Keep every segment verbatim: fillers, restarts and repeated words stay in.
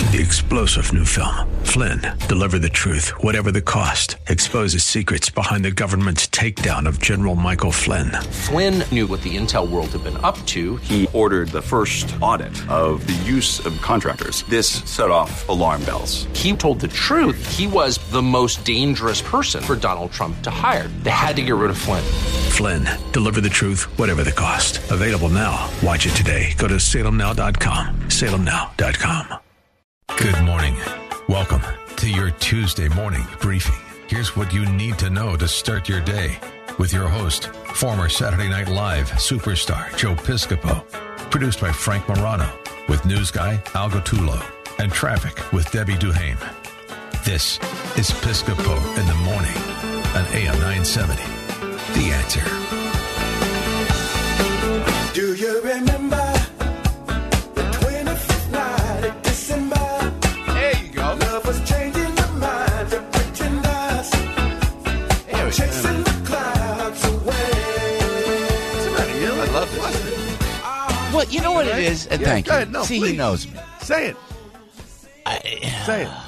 The explosive new film, Flynn, deliver the truth, whatever the cost, exposes secrets behind the government's takedown of General Michael Flynn. Flynn knew what the intel world had been up to. He ordered the first audit of the use of contractors. This set off alarm bells. He told the truth. He was the most dangerous person for Donald Trump to hire. They had to get rid of Flynn. Flynn, deliver the truth, whatever the cost. Available now. Watch it today. Go to salem now dot com. salem now dot com. Good morning. Welcome to your Tuesday morning briefing. Here's what you need to know to start your day with your host, former Saturday Night Live superstar Joe Piscopo. Produced by Frank Morano with news guy Al Gattullo and traffic with Debbie Duhame. This is Piscopo in the morning on A M nine seventy. The Answer. Do you remember? Chasing the clouds away. I love this. Well, you know what it is? And yeah, thank you. Ahead, no, See, please. he knows me. Say it. I, Say it.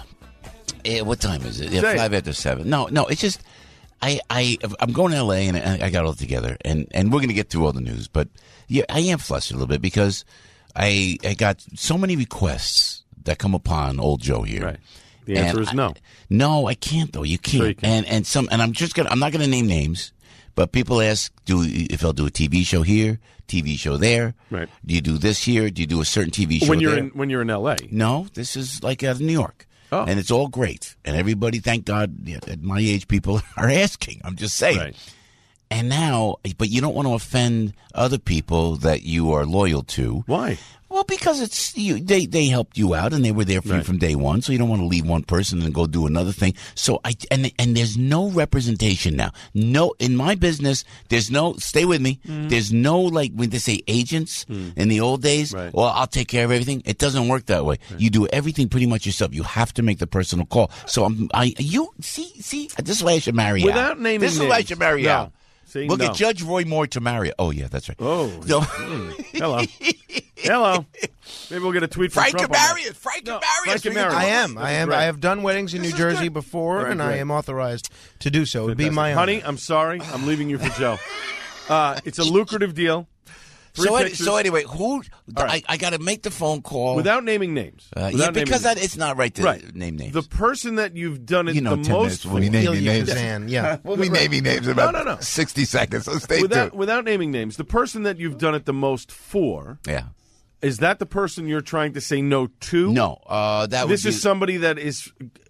Uh, what time is it? Yeah, Say five it. after seven. No, no, it's just I, I, I'm going to L A and I, I got it all together, and, and we're going to get through all the news. But yeah, I am flustered a little bit because I, I got so many requests that come upon old Joe here. Right. The answer And is no. I, no, I can't though. You can't. Sure you can. And and some and I'm just gonna. I'm not gonna name names, but people ask, do if I'll do a T V show here, T V show there. Right. Do you do this here? Do you do a certain T V show When you're there? in when you're in L A. No, this is like out of New York. Oh. And it's all great. And everybody, thank God, yeah, at my age, people are asking. I'm just saying. Right. And now, but you don't want to offend other people that you are loyal to. Why? Well, because it's you, they they helped you out and they were there for you Right. from day one, so you don't want to leave one person and go do another thing. So I and and there's no representation now. No, in my business, there's no. Stay with me. Mm. There's no like when they say agents in the old days. Right. Well, I'll take care of everything. It doesn't work that way. You do everything pretty much yourself. You have to make the personal call. So I'm I you see see this is why I should marry Without Al. naming This is why I names. should marry No. Al. See, Look no. at Judge Roy Moore to marry her. Oh yeah, that's right. Oh. So- Mm. Hello. Hello. Maybe we'll get a tweet from Frank Trump can on marry that. it. Frank No, can marry Frank it. can marry I it. am. That's I am. great. I have done weddings in This New is Jersey good. before, Very and I great. am authorized to do so. It would be my honor. Honey, I'm sorry. I'm leaving you for Joe. Uh, it's a lucrative deal. Three So, any, pictures. so anyway, who All right. I, I got to make the phone call Without naming names. Uh, Without yeah, naming because names. that, it's not right to Right. name names. The person that you've done it You know, the ten most minutes for. when you name Ilya names. Kazan, yeah. We'll be naming names in No, about no, no. sixty seconds. So stay Without, tuned. without naming names, the person that you've done it the most for, Yeah. is that the person you're trying to say no to? No, uh, that This would be, is somebody that is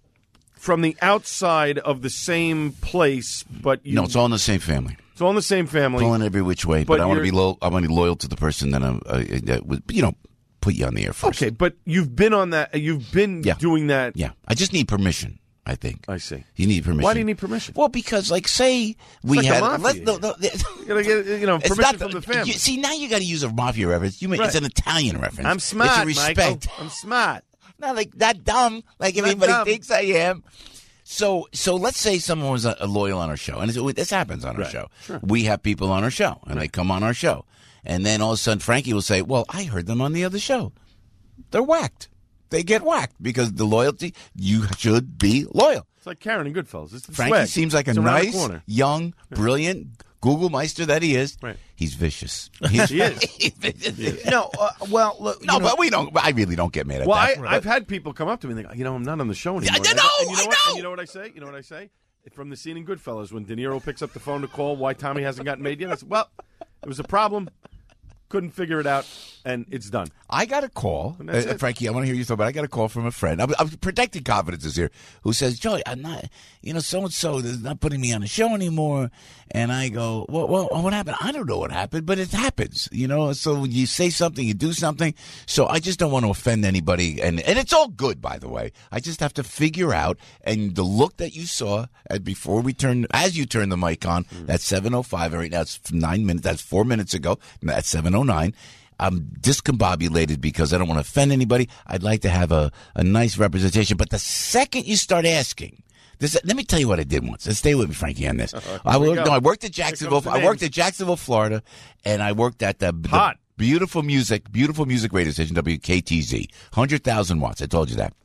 from the outside of the same place, but you, No, it's all in the same family. it's all in the same family. Pulling every which way, but, But I want to you're- be loyal. I want to be loyal to the person that I'm. Uh, that would, you know, put you on the air first. Okay, but you've been on that. You've been Yeah. doing that. Yeah, I just need permission. I think. I see. You need permission. Why do you need permission? Well, because like say we like a had. mafia. Let's, no, no, You gotta get you know It's permission not from the family. You, see, now you got to use a mafia reference. You mean Right. it's an Italian reference. I'm smart, It's a respect. Michael. I'm smart. Not like that dumb, like Not everybody dumb. thinks I am. So, so let's say someone was a, a loyal on our show, and it's, this happens on our Right. show. Sure. We have people on our show, and they come on our show, and then all of a sudden Frankie will say, "Well, I heard them on the other show." They're whacked. They get whacked because the loyalty. You should be loyal. It's like Karen and Goodfellas. It's the Frankie swag. seems like a It's around the nice, corner. young, brilliant Google Meister that he is. Right. He's vicious. He's, He is. he's vicious. No, uh, well, look. you No, know, but we don't. I really don't get mad at Well, I, that. but- I've had people come up to me and they go, you know, I'm not on the show anymore. I And know, and you know I what? know. And you know what I say? You know what I say? From the scene in Goodfellas, when De Niro picks up the phone to call why Tommy hasn't gotten made yet, I said, well, it was a problem. Couldn't figure it out, and it's done. I got a call, And that's uh, it. Frankie. I want to hear your thought, but I got a call from a friend. I'm, I'm protecting confidences here. Who says, "Joey, I'm not, you know, so and so is not putting me on the show anymore." And I go, "Well, well, what happened? I don't know what happened, but it happens, you know." So when you say something, you do something. So I just don't want to offend anybody, and and it's all good, by the way. I just have to figure out, and the look that you saw uh, before we turn, as you turn the mic on, Mm. that's seven oh five. Right now, it's nine minutes. That's four minutes ago. That's seven oh nine. I'm discombobulated because I don't want to offend anybody. I'd like to have a, a nice representation. But the second you start asking, this, let me tell you what I did once. And stay with me, Frankie, on this. I, we worked, go. no, I worked at Here Jacksonville. comes the I worked names. at Jacksonville, Florida, and I worked at the, the Hot. beautiful music, beautiful music radio station, W K T Z, one hundred thousand watts. I told you that.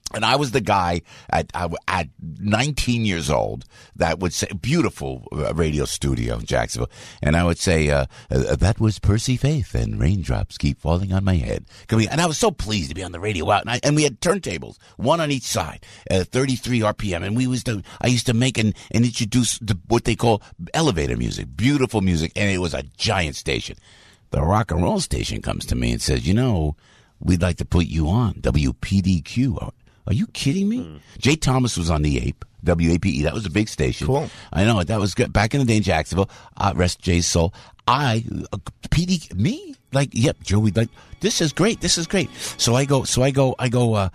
And I was the guy at at nineteen years old that would say, beautiful radio studio in Jacksonville, and I would say, uh, uh, that was Percy Faith, and raindrops keep falling on my head. And I was so pleased to be on the radio out, and, I, and we had turntables, one on each side, uh, thirty-three R P M, and we was to, I used to make and, and introduce the, what they call elevator music, beautiful music, and it was a giant station. The rock and roll station comes to me and says, you know, we'd like to put you on W P D Q. Are you kidding me? Mm. Jay Thomas was on the A P E, W A P E. That was a big station. Cool. I know. That was good. Back in the day in Jacksonville. Uh, rest Jay's soul. I, uh, P D, me? Like, yep, Joey, like, this is great. This is great. So I go, so I go, I go, uh,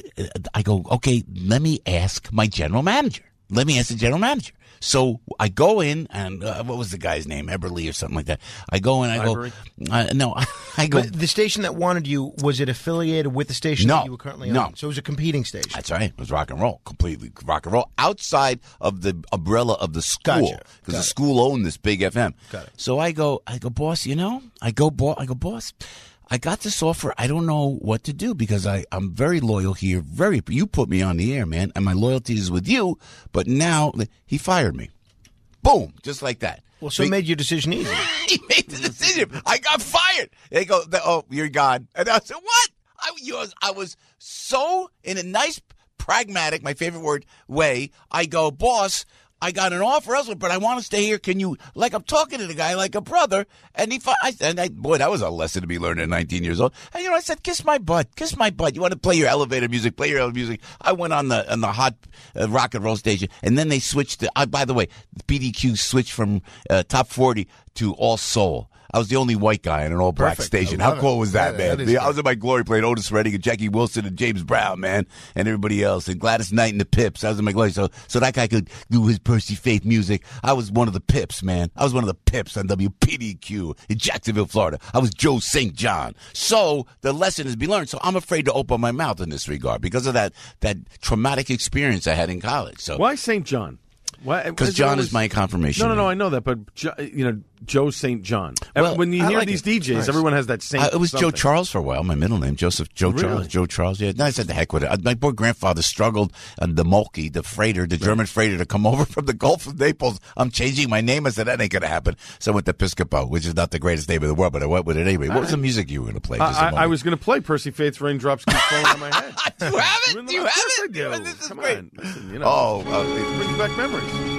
I go, okay, let me ask my general manager. Let me ask the general manager. So I go in, and uh, what was the guy's name? Eberly or something like that. I go in, I Ivory? go, uh, no, I go. But the station that wanted you, was it affiliated with the station No, that you were currently no. on? So it was a competing station. That's right. It was rock and roll, completely rock and roll, outside of the umbrella of the school, Gotcha. because Got the it. school owned this big F M. Got it. So I go, I go, boss. You know, I go, boss. I go, boss. I got this offer. I don't know what to do because I, I'm very loyal here. Very, you put me on the air, man, and my loyalty is with you. But now he fired me. Boom, just like that. Well, so it made your decision easy. He made the decision. I got fired. They go, oh, you're gone. And I said, what? I was, I was so in a nice, pragmatic, my favorite word, way. I go, boss, I got an offer elsewhere, but I want to stay here. Can you, like, I'm talking to the guy like a brother. And he, I, and I, boy, that was a lesson to be learned at nineteen years old. And, you know, I said, kiss my butt, kiss my butt. You want to play your elevator music, play your elevator music. I went on the, on the hot uh, rock and roll station. And then they switched to, uh, by the way, P D Q switched from uh, top forty to all soul. I was the only white guy in an all-black Perfect. station. I How love cool it. was that, Yeah, man? that is The- I great. was in my glory, played Otis Redding and Jackie Wilson and James Brown, man, and everybody else, and Gladys Knight and the Pips. I was in my glory, so so that guy could do his Percy Faith music. I was one of the Pips, man. I was one of the Pips on W P D Q in Jacksonville, Florida. I was Joe Saint John. So the lesson is be learned. So I'm afraid to open my mouth in this regard because of that that traumatic experience I had in college. So Why Saint John? because John is my confirmation. No, no, no. name. I know that, but Jo- you know, Joe Saint John. Well, when you I hear like these it. D Js, Nice. everyone has that Saint. Uh, it was Joe something. Charles for a while. My middle name, Joseph Joe Really? Charles. Joe Charles. Yeah, no, I said the heck with it. Uh, My poor grandfather struggled on the Moltke, the freighter, the German freighter, to come over from the Gulf of Naples. I'm changing my name. I said that ain't gonna happen. So I went to Piscopo, which is not the greatest name in the world, but I went with it anyway. What was the music you were gonna play? Just a I, I, I moment. was going to play Percy Faith's Raindrops Keep Falling on My Head. Do you have it? Of Do you have course it? I do. This is Come great. on. Listen, you know, Oh, it uh, brings back memories.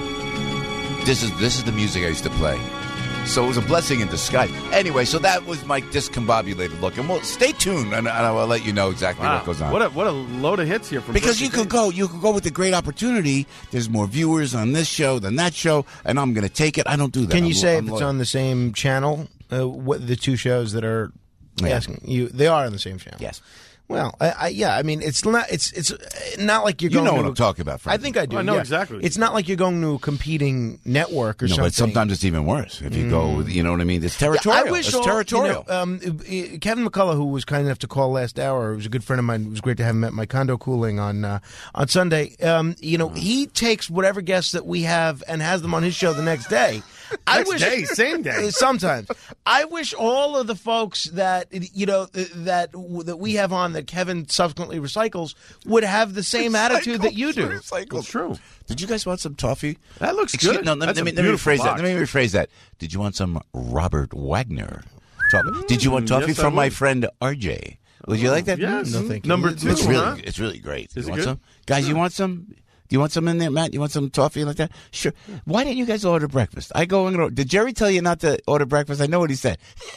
this is this is the music I used to play. So it was a blessing in disguise. Anyway, so that was my discombobulated look, and well, stay tuned, and, and I will let you know exactly Wow. what goes on. What a, what a load of hits here from Because Percy you could Faith. go, you could go with a great opportunity. There's more viewers on this show than that show, and I'm going to take it. I don't do that. Can you I'm- say I'm if it's loyal. on the same channel? Uh, what the two shows that are Yeah. asking you? They are on the same channel. Yes. Well, I, I, yeah. I mean, it's not. It's it's uh, not like you're You going. know to what a- I'm talking about, I Frank. think I do. I know yeah. exactly. It's not like you're going to a competing network or No, something. but sometimes it's even worse if you go. You know what I mean? It's territorial. I wish it's all- territorial. You know, um, uh, Kevin McCullough, who was kind enough to call last hour, who was a good friend of mine. It was great to have him at my condo cooling on uh, on Sunday. Um, you know, he takes whatever guests that we have and has them on his show the next day. I Next wish, day, same day. Sometimes I wish all of the folks that you know that that we have on that Kevin subsequently recycles would have the same attitude that you do. Recycled. It's true. Did you guys want some toffee? That looks Excuse- good. No, let, That's let me, a let me beautiful rephrase box. that. Let me rephrase that. Did you want some Robert Wagner? Toffee? Did you want toffee yes, I from my would. friend R J? Would you like that? Yes. No, thank you. Number It's two. It's really, huh? it's really great. Is you it want good? some, guys? You want some? Do you want some in there, Matt? You want some toffee like that? Sure. Why didn't you guys order breakfast? I go and order. Did Jerry tell you not to order breakfast? I know what he said.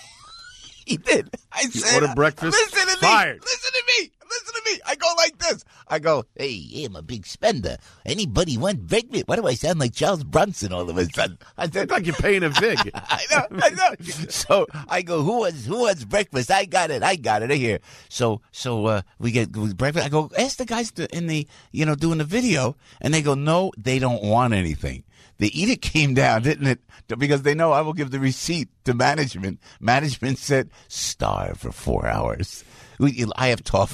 He did. I You said, order breakfast? Listen to Fired. me. Listen to me. Listen to me. I go like this. I go, hey, I'm a big spender. Anybody want breakfast? Why do I sound like Charles Bronson all of a sudden? I said, It's like you're paying a vig. I know, I know. So I go, who wants, who wants breakfast? I got it, I got it. I hear. So, so uh, we get breakfast. I go, ask the guys to, in the, you know, doing the video, and they go, no, they don't want anything. The edict came down, didn't it? Because they know I will give the receipt to management. Management said, starve for four hours. We, I have toffee.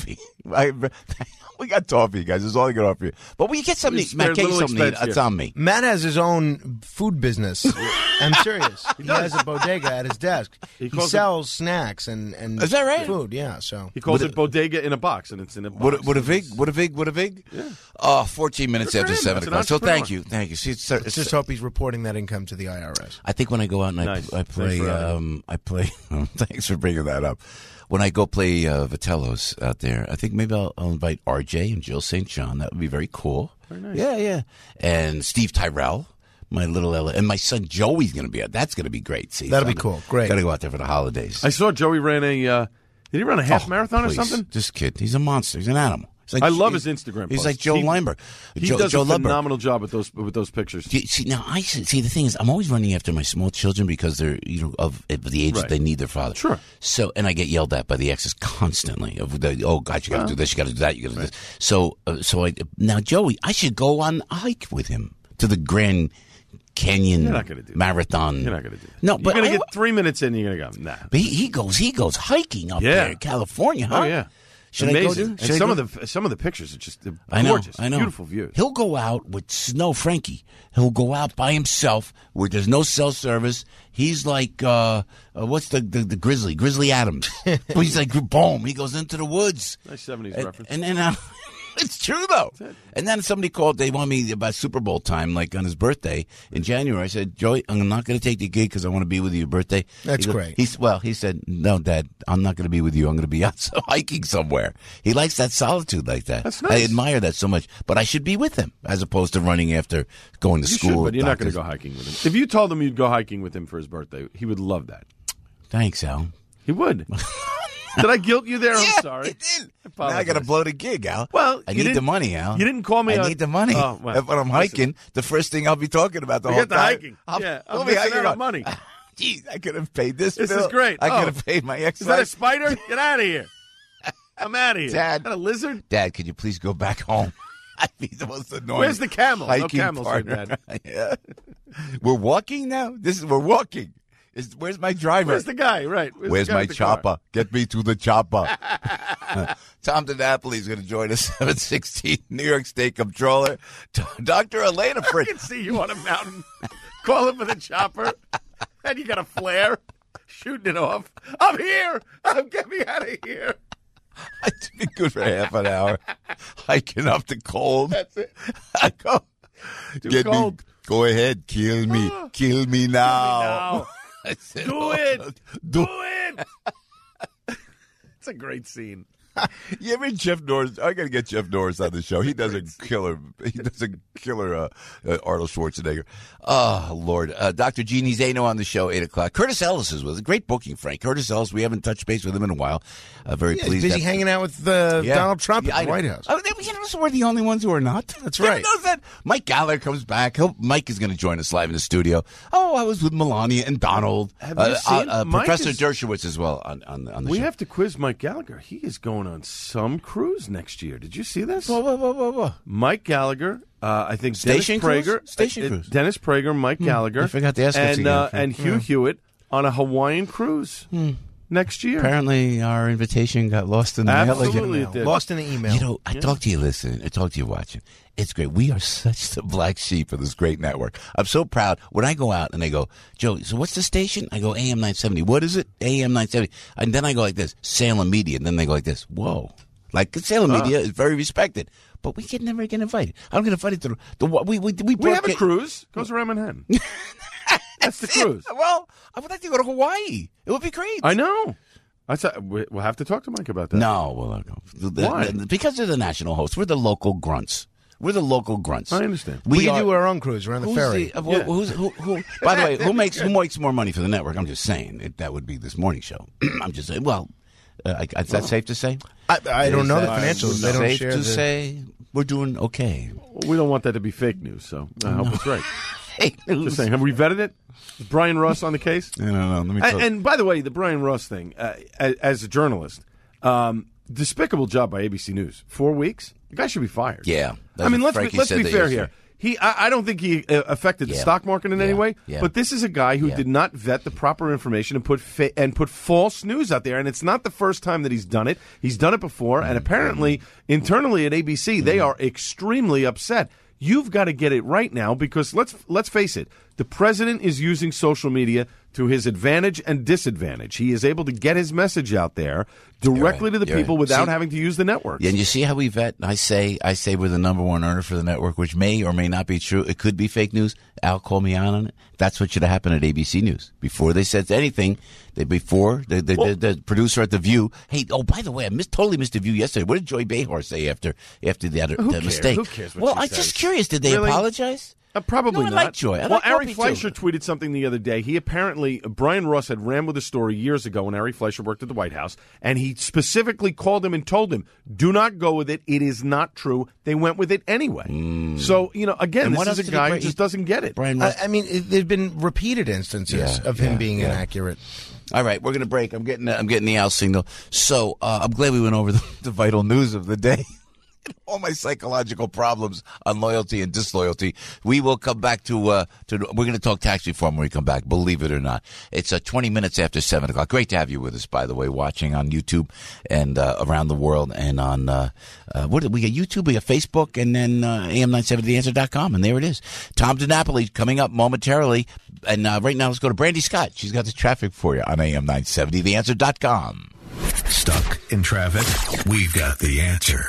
I, we got toffee, guys. That's all I got to offer you. But when you get something, It's- Matt, they're get a you little something to eat. expensive. It's on me. Matt has his own food business. I'm serious. He has a bodega at his desk. He He, calls it- sells snacks and, and Is that right? food, yeah. So He calls Would it bodega in a box, and it's in a box. What, what a vig, what a vig, what a vig. Yeah. Oh, fourteen minutes Good for after him. seven That's an o'clock. So entrepreneur. thank you, thank you. See, it's, let's it's, just hope he's reporting that income to the I R S. I think when I go out and I, Nice. I play, Thanks for having um, I play. Thanks for bringing that up. When I go play uh, Vitello's out there, I think maybe I'll, I'll invite R J and Jill Saint John. That would be very cool. Very nice. Yeah, yeah. And Steve Tyrell, my little Ella, and my son Joey's going to be out. That's going to be great. See, That'll so be cool. Great. Got to go out there for the holidays. I saw Joey ran a. Uh, did he run a half Oh, marathon please. or something? This kid, he's a monster. He's an animal. He's like, I love he's- his Instagram He's posts. like Joe He- Limber. He Joe, does Joe a Lumber. phenomenal job with those with those pictures. See, see, now I see the thing is I'm always running after my small children because they're you know of, of the age Right. that they need their father. Sure. So and I get yelled at by the exes constantly of the, oh God, you got to do this, you got to do that, you got to do this. So uh, so I now Joey, I should go on a hike with him to the Grand Canyon You're not gonna do that. Marathon. You're not going to do that. No, you're but going to I- get three minutes in. You're going to go. Nah. But he, he goes he goes hiking up Yeah. there in California. Huh? Oh yeah. Should Amazing. I go do? And Should I some go? of the some of the pictures are just they're I know, gorgeous. I know. Beautiful views. He'll go out with Snow Frankie. He'll go out by himself where there's no cell service. He's like, uh, uh, what's the, the the Grizzly? Grizzly Adams. He's like, boom. He goes into the woods. Nice seventies And, reference. and then uh, it's true though. And then somebody called. They want me about Super Bowl time, like on his birthday in January. I said, Joey, I'm not going to take the gig because I want to be with you your birthday. That's He goes- great. He's well. He said, no, Dad, I'm not going to be with you. I'm going to be out hiking somewhere. He likes that solitude like that. That's I nice. admire that so much. But I should be with him as opposed to running after going to You school. should, but you're not going doctors. to go hiking with him. If you told him you'd go hiking with him for his birthday, he would love that. Thanks, Al. He would. Did I guilt you there? Yeah, I'm sorry. you did. I Now I got to apologize. blow the gig, Al. Well, I you need the didn't- money, Al. you didn't call me I on- need the money. Oh, well, if when I'm listen. hiking, the first thing I'll be talking about the Forget whole the time. hiking. I'll, Yeah, I'll I'm be missing hiking out on on- money. Geez, I could have paid this This bill. is great. I Oh. could have paid my ex. Is that a spider? Get out of here. I'm out of here. Dad. Is that a lizard? Dad, could you please go back home? I'd be the most annoying. Where's the camel? No hiking camels here, partner. yeah. We're walking now. This is we're walking. Is where's my driver? Where's the guy? Right. Where's, Where's the guy my with the car? chopper? Get me to the chopper. Tom DiNapoli is going to join us, seven sixteen, New York State Comptroller. Doctor Elena I Fritz. can see you on a mountain calling for the chopper, and you got a flare shooting it off. I'm here. I'm get me out of here. I'd be good for half an hour. Hiking up the cold. That's it. I go. Too Get cold. me. Go ahead. Kill me. Kill me now. now. I said, Do oh, it. Do Do it. It's a great scene. You ever Jeff Norris? I got to get Jeff Norris on the show. He does a killer. He does a killer. Uh, uh, Arnold Schwarzenegger. Oh Lord, uh, Doctor Jeannie Zaino on the show, eight o'clock. Curtis Ellis is with us. Great booking, Frank. Curtis Ellis. We haven't touched base with him in a while. Uh, very Yeah, pleased. he's busy that- hanging out with uh, Yeah. Donald Trump Yeah, at I the know. White House. Oh, they- you know, so we're the only ones who are not. That's You ever right. notice that? Mike Gallagher comes back. He'll, Mike is going to join us live in the studio. Oh, I was with Melania and Donald. Have uh, you seen- uh, uh, Mike Professor is- Dershowitz as well on, on, on the We show. have to quiz Mike Gallagher. He is going on some cruise next year. Did you see this? Whoa, whoa, whoa, whoa, whoa. Mike Gallagher, uh, I think Station Dennis cruise? Prager, Station uh, cruise. Dennis Prager, Mike Gallagher, I forgot to ask us and again, uh, Frank. and Hugh Hewitt on a Hawaiian cruise next year. Apparently, our invitation got lost in the mail again. Absolutely, it did. Lost in the email. You know, I talk to you listening. I talk to you watching. It's great. We are such the black sheep of this great network. I'm so proud. When I go out and they go, Joe, so what's the station? I go, A M nine seventy. What is it? A M nine seventy. And then I go like this, Salem Media. And then they go like this, whoa. Like, Salem Media is very respected. But we can never get invited. I don't get invited to the, the we, we, we, We have a broadcast- cruise. Goes around Manhattan. That's the cruise. Well, I would like to go to Hawaii. It would be great. I know. I thought we- we'll have to talk to Mike about that. No, well, I'll go. The- the- Why? the- because they're the national host. We're the local grunts. We're the local grunts. I understand. we, can are- do our own cruise around the Who's ferry. the- uh, who- Yeah. who's, who, who, by the way, who makes who makes more money for the network? I'm just saying it, that would be this morning show. I'm just saying. Well, uh, I- is that safe to say? I, I don't Is know the that financials. They don't safe share to the. say we're doing okay. We don't want that to be fake news, so I hope it's right. Fake Just news. saying. Have we vetted it? Is Brian Ross on the case? I don't know. Let me And, tell and by the way, the Brian Ross thing, uh, as, as a journalist, um, despicable job by A B C News. Four weeks? The guy should be fired. Yeah. I mean, let's Frankie be, let's said be that fair yesterday. here. He, I, I don't think he uh, affected the Yeah. stock market in Yeah. any way. Yeah. But this is a guy who Yeah. did not vet the proper information and put fa- and put false news out there. And it's not the first time that he's done it. He's done it before. And apparently, internally at A B C, they are extremely upset. You've got to get it right now because let's let's face it, the president is using social media to his advantage and disadvantage. He is able to get his message out there directly right. to the You're people right. without See- having to use the networks. Yeah, and you see how we vet? I say, I say we're the number one earner for the network, which may or may not be true. It could be fake news. Al called me out on it. That's what should have happened at A B C News before they said anything. They before the the, Well- the the producer at the View. Hey, oh by the way, I missed, totally missed the View yesterday. What did Joy Behar say after after the, other, Who the cares? mistake? Who cares what well, she I'm says? just curious. Did they Really? apologize? Uh, probably No, I not. like Joy. I well, like Ari Opie, Fleischer too. tweeted something the other day. He apparently, Brian Ross had ran with a story years ago when Ari Fleischer worked at the White House, and he specifically called him and told him, do not go with it. It is not true. They went with it anyway. So, you know, again, And what this is else a did he guy who bring- just doesn't get it. Brian I, Ross. I mean, it, there've been repeated instances Yeah, of him yeah, being yeah. inaccurate. All right, we're going to break. I'm getting I'm getting the Al signal. So uh, I'm glad we went over the, the vital news of the day. All my psychological problems on loyalty and disloyalty. We will come back to, uh, to we're going to talk tax reform when we come back, believe it or not. It's uh, twenty minutes after seven o'clock. Great to have you with us, by the way, watching on YouTube and uh, around the world and on, uh, uh, what did we got YouTube, we got Facebook, and then uh, A M nine seventy the answer dot com, and there it is. Tom DiNapoli coming up momentarily. And uh, right now, let's go to Brandy Scott. She's got the traffic for you on A M nine seventy the answer dot com. Stuck in traffic? We've got the answer.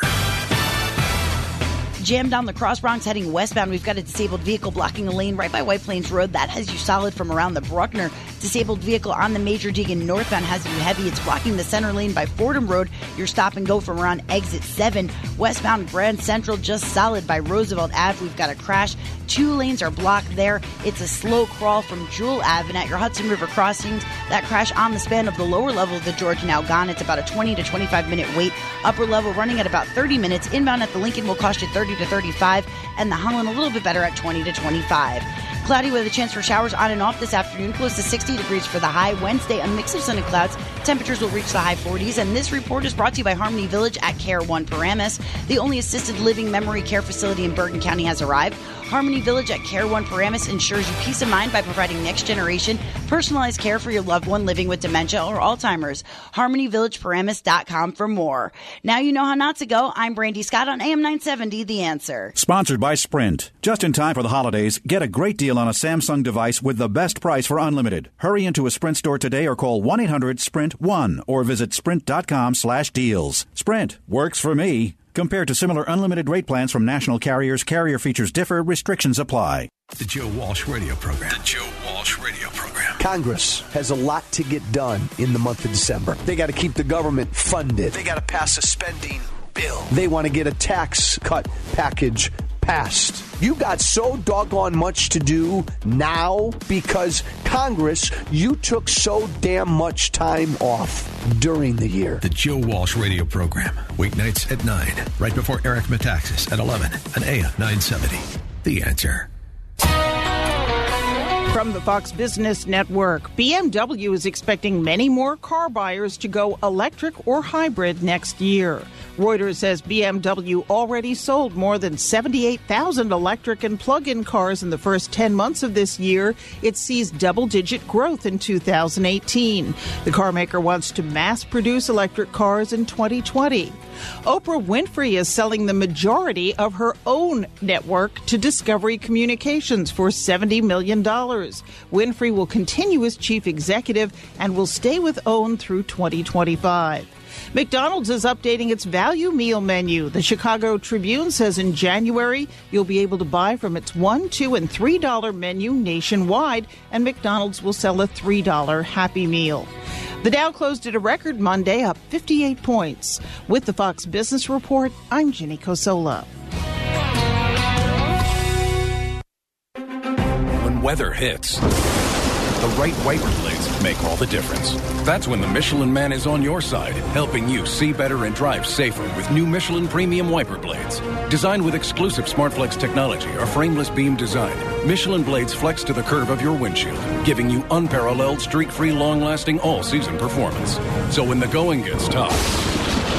Jammed down the Cross Bronx heading westbound. We've got a disabled vehicle blocking a lane right by White Plains Road. That has you solid from around the Bruckner. Disabled vehicle on the Major Deegan northbound has you heavy. It's blocking the center lane by Fordham Road. Your stop and go from around exit seven. Westbound Grand Central just solid by Roosevelt Avenue. We've got a crash. Two lanes are blocked there. It's a slow crawl from Jewel Avenue at your Hudson River crossings. That crash on the span of the lower level of the George now gone. It's about a twenty to twenty-five minute wait. Upper level running at about thirty minutes. Inbound at the Lincoln will cost you thirty to thirty-five, and the Holland a little bit better at twenty to twenty-five. Cloudy with a chance for showers on and off this afternoon, close to sixty degrees for the high. Wednesday, a mix of sun and clouds. Temperatures will reach the high forties, and this report is brought to you by Harmony Village at Care One Paramus. The only assisted living memory care facility in Bergen County has arrived. Harmony Village at Care One Paramus ensures you peace of mind by providing next generation personalized care for your loved one living with dementia or Alzheimer's. harmony village paramus dot com for more. Now you know how not to go. I'm Brandy Scott on A M nine seventy, The Answer. Sponsored by Sprint. Just in time for the holidays, get a great deal on a Samsung device with the best price for unlimited. Hurry into a Sprint store today or call one eight hundred sprint one or visit sprint dot com slash deals. Sprint works for me. Compared to similar unlimited rate plans from national carriers, carrier features differ, restrictions apply. The Joe Walsh Radio Program. The Joe Walsh Radio Program. Congress has a lot to get done in the month of December. They got to keep the government funded. They got to pass a spending bill. They want to get a tax cut package passed. You got so doggone much to do now because Congress, you took so damn much time off during the year. The Joe Walsh Radio Program. Weeknights at nine, right before Eric Metaxas at eleven on A M nine seventy. The Answer. From the Fox Business Network, B M W is expecting many more car buyers to go electric or hybrid next year. Reuters says B M W already sold more than seventy-eight thousand electric and plug-in cars in the first ten months of this year. It sees double-digit growth in two thousand eighteen. The carmaker wants to mass-produce electric cars in twenty twenty. Oprah Winfrey is selling the majority of her own network to Discovery Communications for seventy million dollars. Winfrey will continue as chief executive and will stay with OWN through twenty twenty-five. McDonald's is updating its value meal menu. The Chicago Tribune says in January, you'll be able to buy from its one, two, and three dollar menu nationwide, and McDonald's will sell a three dollar Happy Meal. The Dow closed at a record Monday, up fifty-eight points. With the Fox Business Report, I'm Ginny Cosola. When weather hits, the right wiper blades make all the difference. That's when the Michelin Man is on your side, helping you see better and drive safer with new Michelin Premium Wiper Blades. Designed with exclusive SmartFlex technology or frameless beam design, Michelin blades flex to the curve of your windshield, giving you unparalleled, streak-free, long-lasting, all-season performance. So when the going gets tough, we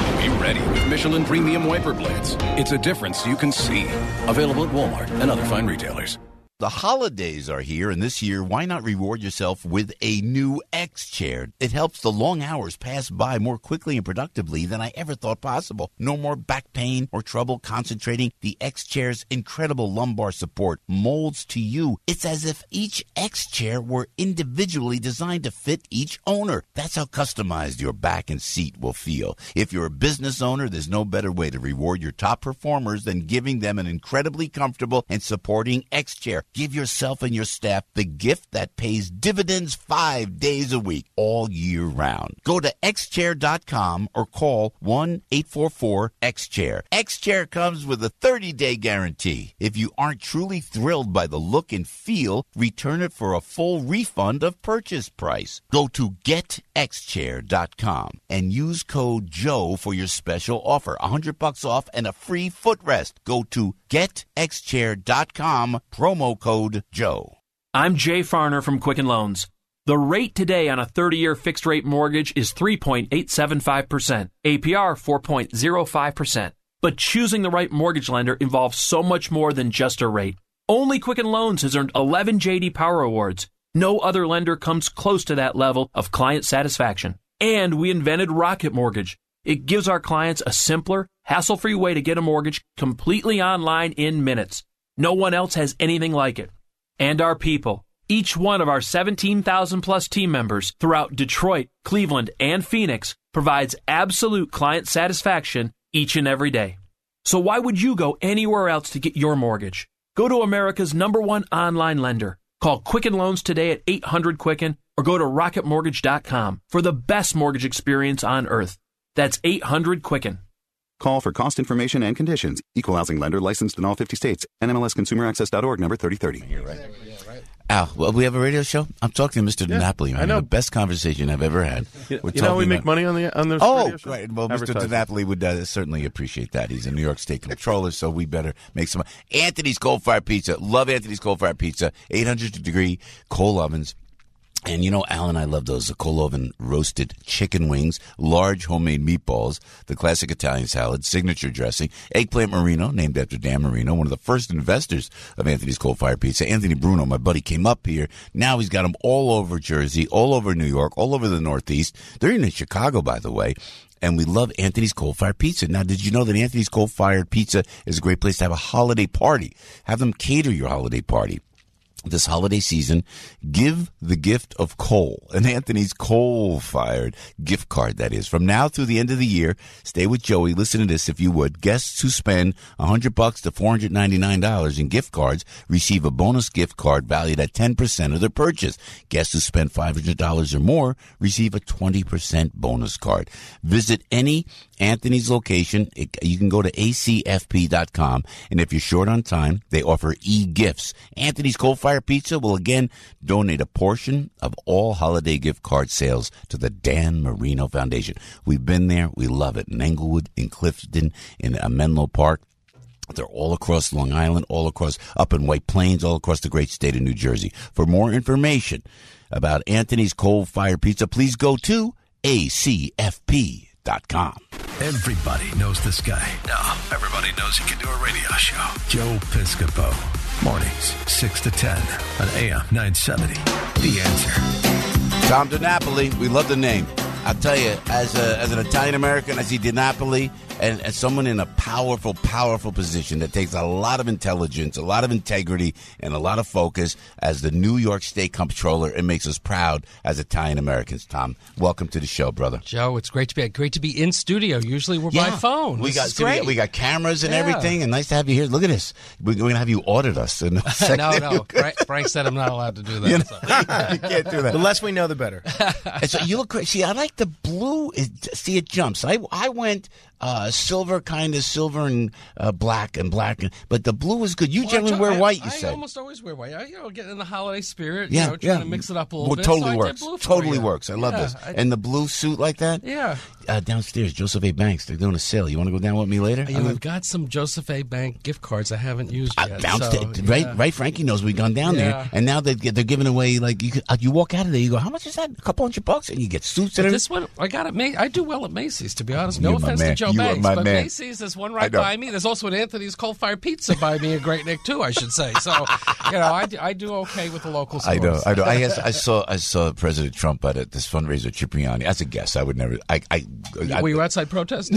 already with Michelin Premium Wiper Blades. It's a difference you can see. Available at Walmart and other fine retailers. The holidays are here, and this year, why not reward yourself with a new X-Chair? It helps the long hours pass by more quickly and productively than I ever thought possible. No more back pain or trouble concentrating. The X-Chair's incredible lumbar support molds to you. It's as if each X-Chair were individually designed to fit each owner. That's how customized your back and seat will feel. If you're a business owner, there's no better way to reward your top performers than giving them an incredibly comfortable and supporting X-Chair. Give yourself and your staff the gift that pays dividends five days a week, all year round. Go to X chair dot com or call one eight four four X chair. X-Chair comes with a thirty-day guarantee. If you aren't truly thrilled by the look and feel, return it for a full refund of purchase price. Go to Get X chair dot com and use code Joe for your special offer. one hundred bucks off and a free footrest. Go to Get X chair dot com, promo code Joe. I'm Jay Farner from Quicken Loans. The rate today on a thirty-year fixed-rate mortgage is three point eight seven five percent, A P R four point zero five percent. But choosing the right mortgage lender involves so much more than just a rate. Only Quicken Loans has earned eleven J D Power Awards. No other lender comes close to that level of client satisfaction. And we invented Rocket Mortgage. It gives our clients a simpler, hassle-free way to get a mortgage completely online in minutes. No one else has anything like it. And our people. Each one of our seventeen thousand plus team members throughout Detroit, Cleveland, and Phoenix provides absolute client satisfaction each and every day. So why would you go anywhere else to get your mortgage? Go to America's number one online lender. Call Quicken Loans today at eight hundred Quicken or go to rocket mortgage dot com for the best mortgage experience on earth. That's eight hundred Quicken. Call for cost information and conditions. Equal housing lender licensed in all fifty states. N M L S consumer access dot org number thirty thirty. Al, well, we have a radio show. I'm talking to Mister Yeah, DiNapoli. I know. The best conversation I've ever had. You, We're you know how we talking make about- money on the on this Oh, radio show? right. Well, Mister Advertising. DiNapoli would uh, certainly appreciate that. He's a New York State Comptroller, so we better make some. Anthony's Coal Fire Pizza. Love Anthony's Coal Fire Pizza. eight hundred degree coal ovens. And you know, Al and I love those, the coal oven roasted chicken wings, large homemade meatballs, the classic Italian salad, signature dressing, eggplant Marino, named after Dan Marino, one of the first investors of Anthony's Coal Fire Pizza. Anthony Bruno, my buddy, came up here. Now he's got them all over Jersey, all over New York, all over the Northeast. They're even in Chicago, by the way. And we love Anthony's Coal Fired Pizza. Now, did you know that Anthony's Coal Fired Pizza is a great place to have a holiday party? Have them cater your holiday party. This holiday season, give the gift of coal, an Anthony's coal-fired gift card, that is. From now through the end of the year, stay with Joey. Listen to this, if you would. Guests who spend one hundred bucks to four hundred ninety-nine dollars in gift cards receive a bonus gift card valued at ten percent of their purchase. Guests who spend five hundred dollars or more receive a twenty percent bonus card. Visit any Anthony's location. It, you can go to A C F P dot com, and if you're short on time, they offer e-gifts. Anthony's Coal Fire Pizza will again donate a portion of all holiday gift card sales to the Dan Marino Foundation. We've been there. We love it. In Englewood, in Clifton, in uh, Menlo Park. They're all across Long Island, all across, up in White Plains, all across the great state of New Jersey. For more information about Anthony's Coal Fire Pizza, please go to A C F P dot com. Everybody knows this guy. No, everybody knows he can do a radio show. Joe Piscopo. Mornings, six to ten on A M nine seventy. The Answer. Tom DiNapoli, we love the name. I'll tell you, as a, as an Italian-American, I see DiNapoli and as someone in a powerful, powerful position that takes a lot of intelligence, a lot of integrity, and a lot of focus as the New York State Comptroller. It makes us proud as Italian-Americans. Tom, welcome to the show, brother. Joe, it's great to be great to be in studio. Usually we're Yeah. by phone. We This got, is so we great. got we got cameras and Yeah. everything, and nice to have you here. Look at this. We're, we're going to have you audit us. In a second. no, no. Frank, Frank said I'm not allowed to do that. You know, so. you can't do that. The less we know, the better. And so you look great. See, I like the blue. It, see, it jumps. I I went uh, silver, kind of silver and uh, black and black, and, but the blue is good. You Well, generally Joe, wear I, white. You I say. almost always wear white. I, you know, get in the holiday spirit. Yeah, you know, trying yeah. to mix it up a little Well, bit. totally so I did works. blue for Totally you. works. I love Yeah, this. I- And the blue suit like that. Yeah. uh, downstairs, Joseph A. Banks. They're doing a sale. You want to go down with me later? You know, I've got some Joseph A. Bank gift cards I haven't used Uh, yet. downstairs, so, right? yeah. Right. Frankie knows we've gone down Yeah. there, and now they they're giving away like you. Could, uh, you walk out of there, you go, how much is that? A couple hundred bucks, and you get suits. But And this one, I got it. Ma- I do well at Macy's, to be honest. No You're my offense man. to Joe You are Banks, my but man. Macy's, there's one I right know. by me. There's also an Anthony's Coal Fire Pizza by me in Great Neck too, I should say. So, you know, I do, I do okay with the local stores. I know, I know. I, guess I saw, I saw President Trump at this fundraiser at Cipriani. As a guest, I would never. I, I, I Were you outside protesting?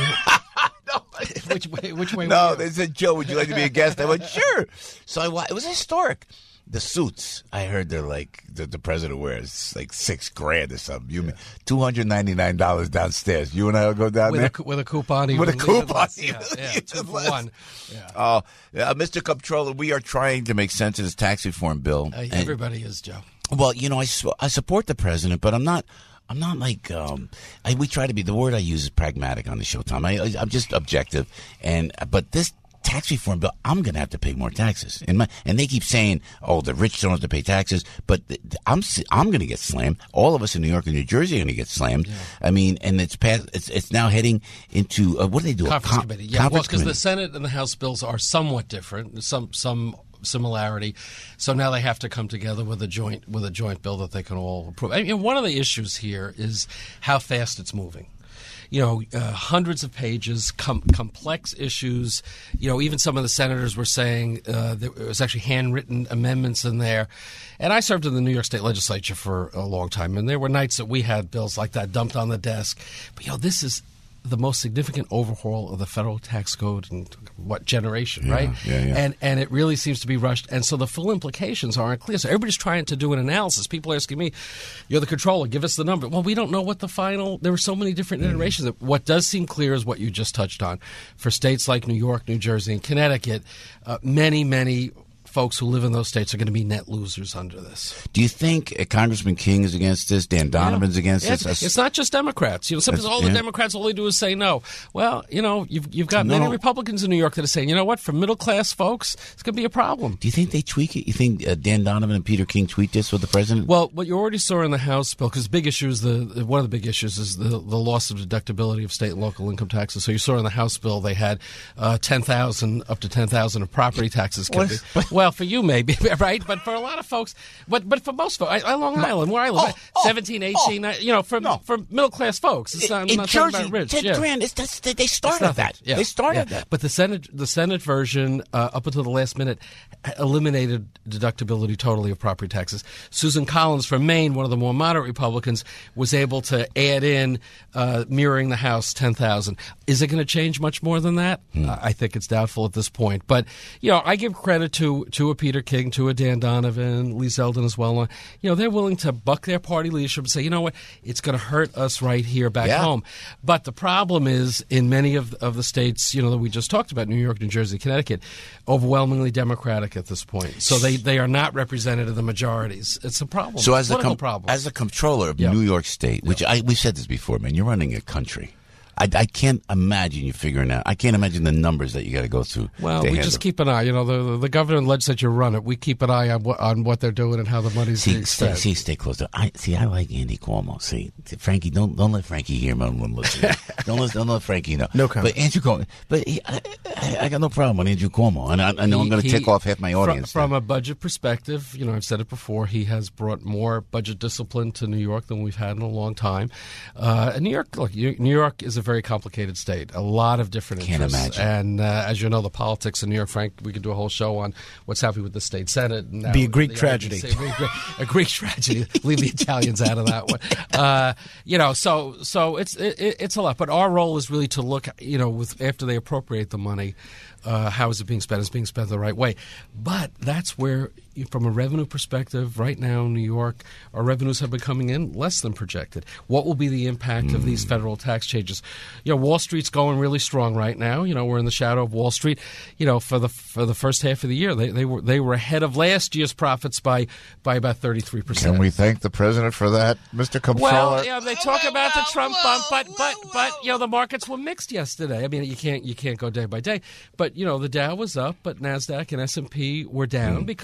which way? Which way? No, were you? they said, Joe, would you like to be a guest? I went, sure. So I, wa- it was historic. The suits, I heard they're like, the, the president wears like six grand or something. You mean two hundred ninety-nine dollars downstairs. You and I will go down with there? A, with a coupon. With a even coupon. less. Yeah, yeah, two for one. Yeah. Oh, uh, Mister Comptroller, we are trying to make sense of this tax reform bill. Uh, And- everybody is, Joe. Well, you know, I, su- I support the president, but I'm not. I'm not like um, I, we try to be. The word I use is pragmatic on the show, Tom. I, I, I'm just objective, and but this tax reform bill, I'm going to have to pay more taxes. And my and they keep saying, oh, the rich don't have to pay taxes, but th- I'm s- I'm going to get slammed. All of us in New York and New Jersey are going to get slammed. Yeah. I mean, and it's past. It's it's now heading into uh, what do they do? Conference Com- committee. Yeah, well, conference because the committee. Senate and the House bills are somewhat different. Some some. similarity, so now they have to come together with a joint with a joint bill that they can all approve. I mean, one of the issues here is how fast it's moving. You know, uh, hundreds of pages, com- complex issues. You know, even some of the senators were saying uh, there was actually handwritten amendments in there. And I served in the New York State Legislature for a long time, and there were nights that we had bills like that dumped on the desk. But you know, this is the most significant overhaul of the federal tax code in what generation, Yeah, right? yeah, yeah. And and it really seems to be rushed, and so the full implications aren't clear. So everybody's trying to do an analysis. People are asking me, "You're the controller, give us the number." Well, we don't know what the final. There were so many different iterations. What does seem clear is what you just touched on. For states like New York, New Jersey, and Connecticut, uh, many, many folks who live in those states are going to be net losers under this. Do you think uh, Congressman King is against this? Dan Donovan's Yeah. against Yeah, this? It's, it's not just Democrats. You know, sometimes all yeah. the Democrats, all they do is say no. Well, you know, you've you've got No. many Republicans in New York that are saying, you know what, for middle class folks, it's going to be a problem. Do you think they tweak it? You think uh, Dan Donovan and Peter King tweet this with the president? Well, what you already saw in the House bill, because big issues, the one of the big issues is the the loss of deductibility of state and local income taxes. So you saw in the House bill they had uh, ten thousand up to ten thousand of property taxes. Can be, well, for you maybe, right? But for a lot of folks, but but for most folks, I, I Long Island, where I live, Oh, oh, seventeen, eighteen, oh, you know, for no. for middle class folks, it's not, I'm in not talking Jersey, about rich. ten yeah. grand. It's, that's, they It's started nothing. that. Yeah. They started Yeah. that. But the Senate, the Senate version, uh, up until the last minute, eliminated deductibility totally of property taxes. Susan Collins from Maine, one of the more moderate Republicans, was able to add in, uh, mirroring the House, ten thousand. Is it going to change much more than that? Hmm. Uh, I think it's doubtful at this point. But you know, I give credit to to a Peter King, to a Dan Donovan, Lee Zeldin as well. You know, they're willing to buck their party leadership and say, you know what, it's going to hurt us right here back Yeah. home. But the problem is, in many of of the states, you know, that we just talked about, New York, New Jersey, Connecticut, overwhelmingly Democratic at this point. So they, they are not represented in the majorities. It's a problem. So as the Political com- problem. as the comptroller of Yeah. New York State, which I we've said this before, man, you're running a country. I, I can't imagine you figuring out. I can't imagine the numbers that you got to go through. Well, to we handle. just keep an eye. You know, the the governor and legislature run it. We keep an eye on what on what they're doing and how the money's See, being stay, spent. see, stay close. To, I see. I like Andy Cuomo. See, Frankie, don't don't let Frankie hear him. I'm listening. don't let don't let Frankie know. No comment. But Andrew Cuomo. But he, I, I, I got no problem with Andrew Cuomo, and I, I know I'm going to He- tick off half my fro- audience. From, a budget perspective, you know, I've said it before, he has brought more budget discipline to New York than we've had in a long time. Uh, and New York, look, New New York is a very complicated state. A lot of different Can't interests. imagine. And uh, as you know, the politics in New York, Frank, we could do a whole show on what's happening with the state senate. And now Be a Greek the tragedy. R B C. A Greek, a Greek tragedy. Leave the Italians out of that one. Uh, you know, so so it's it, it's a lot. But our role is really to look, you know, with after they appropriate the money, uh, how is it being spent? Is it being spent the right way? But that's where, from a revenue perspective, right now in New York, our revenues have been coming in less than projected. What will be the impact of these federal tax changes? You know, Wall Street's going really strong right now. You know, we're in the shadow of Wall Street. You know, for the for the first half of the year, they, they were they were ahead of last year's profits by by about thirty-three percent. Can we thank the president for that, Mister Comptroller? Well, yeah, they talk about the Trump bump, but but but you know the markets were mixed yesterday. I mean, you can't you can't go day by day, but you know the Dow was up, but Nasdaq and S and P were down because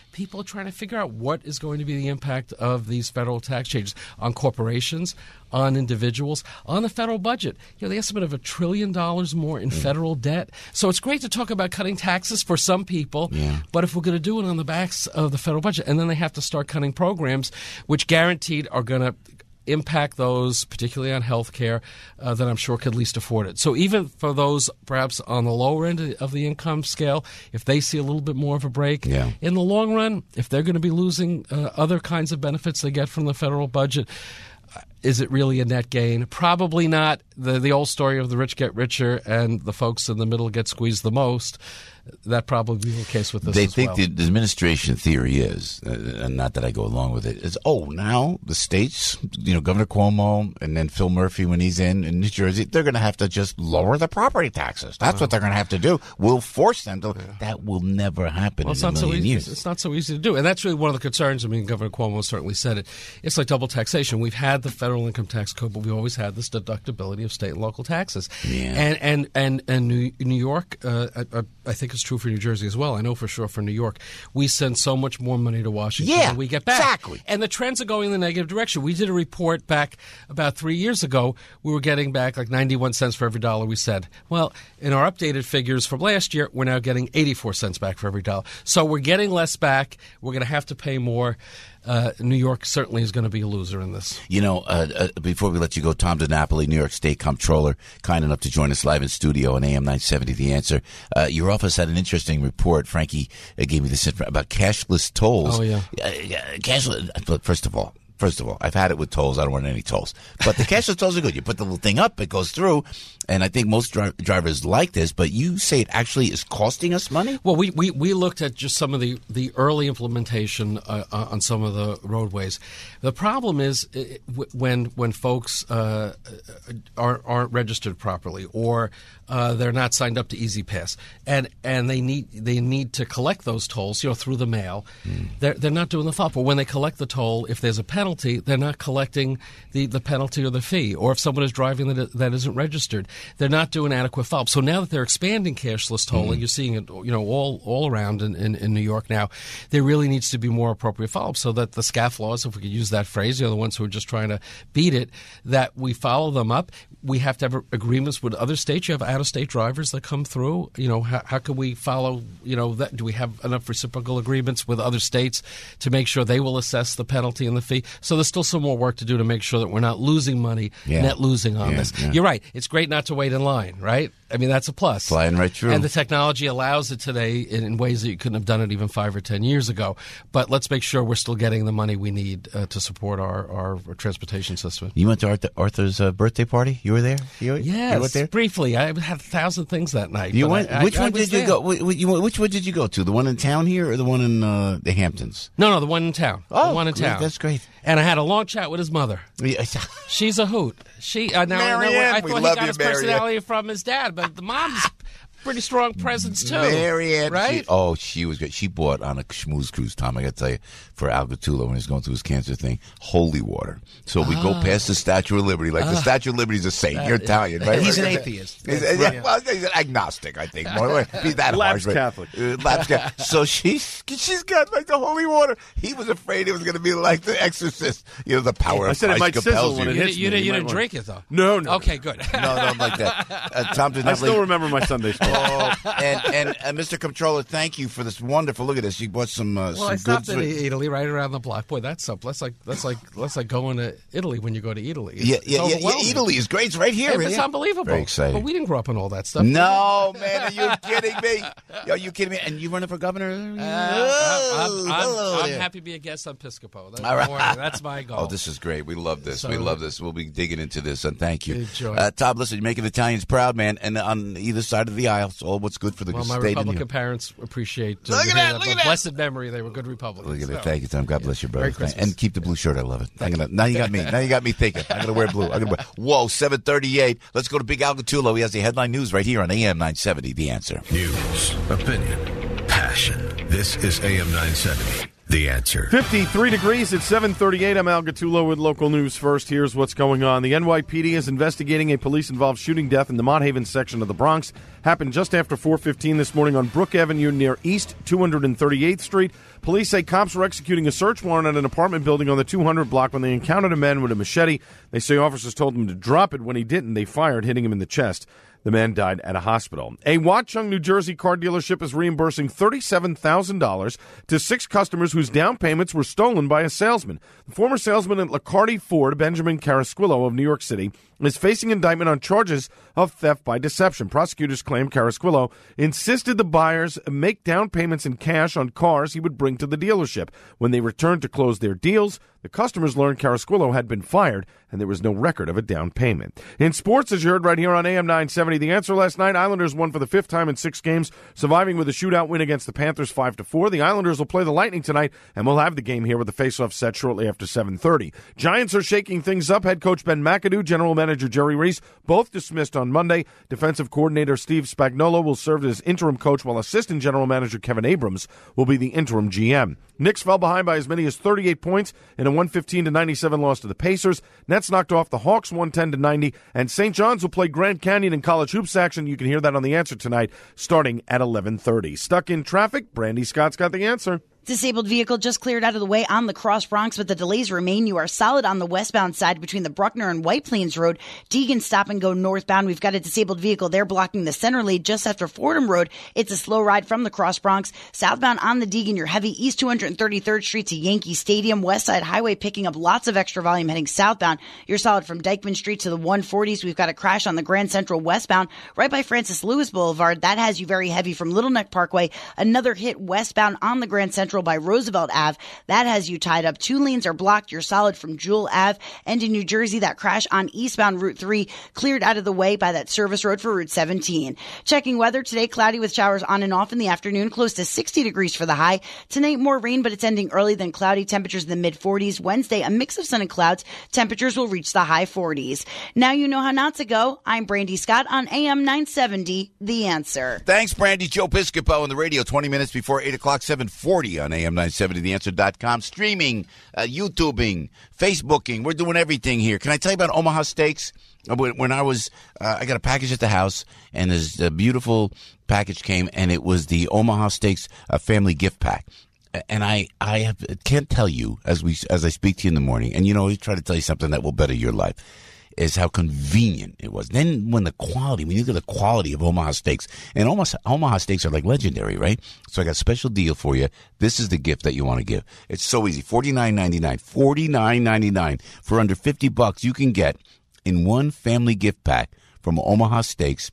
people are trying to figure out what is going to be the impact of these federal tax changes on corporations, on individuals, on the federal budget. You know, the estimate of a trillion dollars more in federal debt. So it's great to talk about cutting taxes for some people, Yeah. but if we're going to do it on the backs of the federal budget, and then they have to start cutting programs which guaranteed are going to impact those, particularly on health care, uh, that I'm sure could least afford it. So even for those perhaps on the lower end of the income scale, if they see a little bit more of a break, Yeah. in the long run, if they're going to be losing uh, other kinds of benefits they get from the federal budget, uh, is it really a net gain? Probably not. The, the old story of the rich get richer and the folks in the middle get squeezed the most. That probably be the case with this They as think well. the, the administration theory is, uh, and not that I go along with it, is, oh, now the states, you know, Governor Cuomo and then Phil Murphy when he's in, in New Jersey, they're going to have to just lower the property taxes. That's what they're going to have to do. We'll force them to. That will never happen Well, in it's a not so million easy. years. It's not so easy to do, and that's really one of the concerns. I mean, Governor Cuomo certainly said it. It's like double taxation. We've had the federal income tax code, but we always had this deductibility of state and local taxes. Yeah. And and and and New, New York, uh, I, I think it's true for New Jersey as well. I know for sure for New York, we send so much more money to Washington Yeah, than we get back. exactly. And the trends are going in the negative direction. We did a report back about three years ago. We were getting back like ninety-one cents for every dollar we said. Well, in our updated figures from last year, we're now getting eighty-four cents back for every dollar. So we're getting less back. We're going to have to pay more. Uh, New York certainly is going to be a loser in this. You know, uh, uh, before we let you go, Tom DiNapoli, New York State Comptroller, kind enough to join us live in studio on A M nine seventy, The Answer. Uh, your office had an interesting report. Frankie uh, gave me this info about cashless tolls. Oh, yeah. Uh, cashless, but first of all, First of all, I've had it with tolls. I don't want any tolls. But the cashless tolls are good. You put the little thing up, it goes through. And I think most dri- drivers like this. But you say it actually is costing us money? Well, we, we, we looked at just some of the, the early implementation uh, on some of the roadways. The problem is it, when when folks uh, aren't, aren't registered properly or uh, they're not signed up to Easy Pass, and and they need they need to collect those tolls, you know, through the mail. Mm. They're they're not doing the follow-up. But when they collect the toll, if there's a penalty, they're not collecting the, the penalty or the fee. Or if someone is driving that that isn't registered, they're not doing adequate follow-up. So now that they're expanding cashless tolling, mm. you're seeing it, you know, all all around in, in, in New York now. There really needs to be more appropriate follow-up so that the scofflaws, if we could use that phrase, you know, the ones who are just trying to beat it, that we follow them up. We have to have agreements with other states. You have out-of-state drivers that come through. You know, how, how can we follow, you know, that? Do we have enough reciprocal agreements with other states to make sure they will assess the penalty and the fee? So there's still some more work to do to make sure that we're not losing money, yeah. net losing on yeah, this. Yeah. You're right. It's great not to wait in line, right? I mean, that's a plus. Flying right through. And the technology allows it today in, in ways that you couldn't have done it even five or ten years ago. But let's make sure we're still getting the money we need uh, to support our, our transportation system. You went to Arthur, Arthur's uh, birthday party? You were there? You, yes, you went there? briefly. I had a thousand things that night. You went, I, which I, one I did you there. go? Which, which one did you go to? The one in town here or the one in uh, the Hamptons? No, no, the one in town. Oh, the one in great. town. That's great. And I had a long chat with his mother. Yeah. She's a hoot. She uh, now, Marianne, now, I we thought love he got you, his Marianne. personality from his dad, but the mom's pretty strong presence too. Marianne, right? She, oh, she was good. She bought on a schmooze cruise, Tom. I got to tell you, for Alcatula when he's going through his cancer thing, holy water. So we go past the Statue of Liberty. Like the Ah. Statue of Liberty is a saint. You're Italian, right? He's an atheist. He's, Right. yeah, well, he's an agnostic, I think. More. He's that Lapsed harsh, right? Catholic. Uh, lapsed Catholic. So she's she's got like the holy water. He was afraid it was going to be like The Exorcist. You know, the power I of said it Christ might sizzle compels when you. it You, hits didn't- you, me. didn't- you might didn't want- drink it though. No, no. Okay, good. No, no, like that. Uh, Tom did I not still leave- remember my Sunday school. Oh, and and uh, Mister Comptroller, thank you for this wonderful. Look at this. You bought some. Uh, Well, some I stopped good in Italy, right around the block. Boy, that's up. That's like that's like that's like going to Italy when you go to Italy. It's, Yeah, it's yeah, yeah, yeah. overwhelming. Italy is great. It's right here. It's yeah. unbelievable. Very exciting. But we didn't grow up in all that stuff. No, man, are you kidding me? Are you kidding me? And you running for governor? Uh, Oh, I'm, I'm, hello I'm, I'm there. happy to be a guest on Piscopo. That's, All right. morning. That's my goal. Oh, this is great. We love this. So- we love this. We'll be digging into this, and thank you. Enjoy. Uh, Tom, listen, you're making Italians proud, man, and on either side of the aisle, it's all what's good for the well, my state. Republican and parents appreciate uh, Look at that, the look at that. blessed memory. They were good Republicans. Look at So, it. Thank you, Tom. God bless you, brother. Merry Christmas. And keep the blue shirt. I love it. I'm gonna, now you got me. Now you got me thinking. I'm going to wear blue. I'm gonna wear, whoa, seven thirty-eight. Let's go to Big Al Gattulo. He has the headline news right here on A M nine seventy, The Answer. News, opinion, passion. This is A M nine seventy, The Answer. fifty-three degrees at seven thirty-eight. I'm Al Gattullo with local news first. Here's what's going on. The N Y P D is investigating a police-involved shooting death in the Mott Haven section of the Bronx. Happened just after four fifteen this morning on Brook Avenue near East two hundred thirty-eighth Street. Police say cops were executing a search warrant at an apartment building on the two hundred block when they encountered a man with a machete. They say officers told him to drop it. When he didn't, they fired, hitting him in the chest. The man died at a hospital. A Watchung, New Jersey car dealership is reimbursing thirty-seven thousand dollars to six customers whose down payments were stolen by a salesman. The former salesman at Lacardi Ford, Benjamin Carasquillo of New York City, is facing indictment on charges of theft by deception. Prosecutors claim Carasquillo insisted the buyers make down payments in cash on cars he would bring to the dealership. When they returned to close their deals, the customers learned Carasquillo had been fired and there was no record of a down payment. In sports, as you heard right here on A M nine seventy, The Answer last night, Islanders won for the fifth time in six games, surviving with a shootout win against the Panthers five to four. The Islanders will play the Lightning tonight, and we'll have the game here with the faceoff set shortly after seven thirty. Giants are shaking things up. Head coach Ben McAdoo, general manager Jerry Reese, both dismissed on Monday. Defensive coordinator Steve Spagnuolo will serve as interim coach, while assistant general manager Kevin Abrams will be the interim G M. Knicks fell behind by as many as thirty-eight points in a one fifteen to ninety-seven loss to the Pacers. Nets knocked off the Hawks one ten to ninety, and Saint John's will play Grand Canyon in college hoops action. You can hear that on The Answer tonight, starting at eleven thirty. Stuck in traffic? Brandy Scott's got the answer. Disabled vehicle just cleared out of the way on the Cross Bronx, but the delays remain. You are solid on the westbound side between the Bruckner and White Plains Road. Deegan stop and go northbound. We've got a disabled vehicle there blocking the center lane just after Fordham Road. It's a slow ride from the Cross Bronx. Southbound on the Deegan, you're heavy east two hundred thirty-third Street to Yankee Stadium. West Side Highway picking up lots of extra volume heading southbound. You're solid from Dykeman Street to the one forties. We've got a crash on the Grand Central westbound right by Francis Lewis Boulevard. That has you very heavy from Little Neck Parkway. Another hit westbound on the Grand Central by Roosevelt Ave. That has you tied up. Two lanes are blocked. You're solid from Jewel Ave. And in New Jersey, that crash on eastbound Route three cleared out of the way by that service road for Route seventeen. Checking weather today, cloudy with showers on and off in the afternoon, close to sixty degrees for the high. Tonight, more rain, but it's ending early, then cloudy. Temperatures in the mid forties. Wednesday, a mix of sun and clouds. Temperatures will reach the high forties. Now you know how not to go. I'm Brandy Scott on A M nine seventy, The Answer. Thanks, Brandy. Joe Piscopo on the radio, twenty minutes before eight o'clock, seven forty on A M nine seventy, the answer dot com. Streaming, uh, YouTubing, Facebooking. We're doing everything here. Can I tell you about Omaha Steaks? When, when I was, uh, I got a package at the house, and this uh, beautiful package came, and it was the Omaha Steaks uh, family gift pack. And I, I have, can't tell you, as we as I speak to you in the morning, and you know, I try to tell you something that will better your life, is how convenient it was. Then when the quality, when you look at the quality of Omaha Steaks, and Omaha, Omaha Steaks are like legendary, right? So I got a special deal for you. This is the gift that you want to give. It's so easy. forty-nine ninety-nine. forty-nine ninety-nine. For under fifty bucks, you can get in one family gift pack from Omaha Steaks,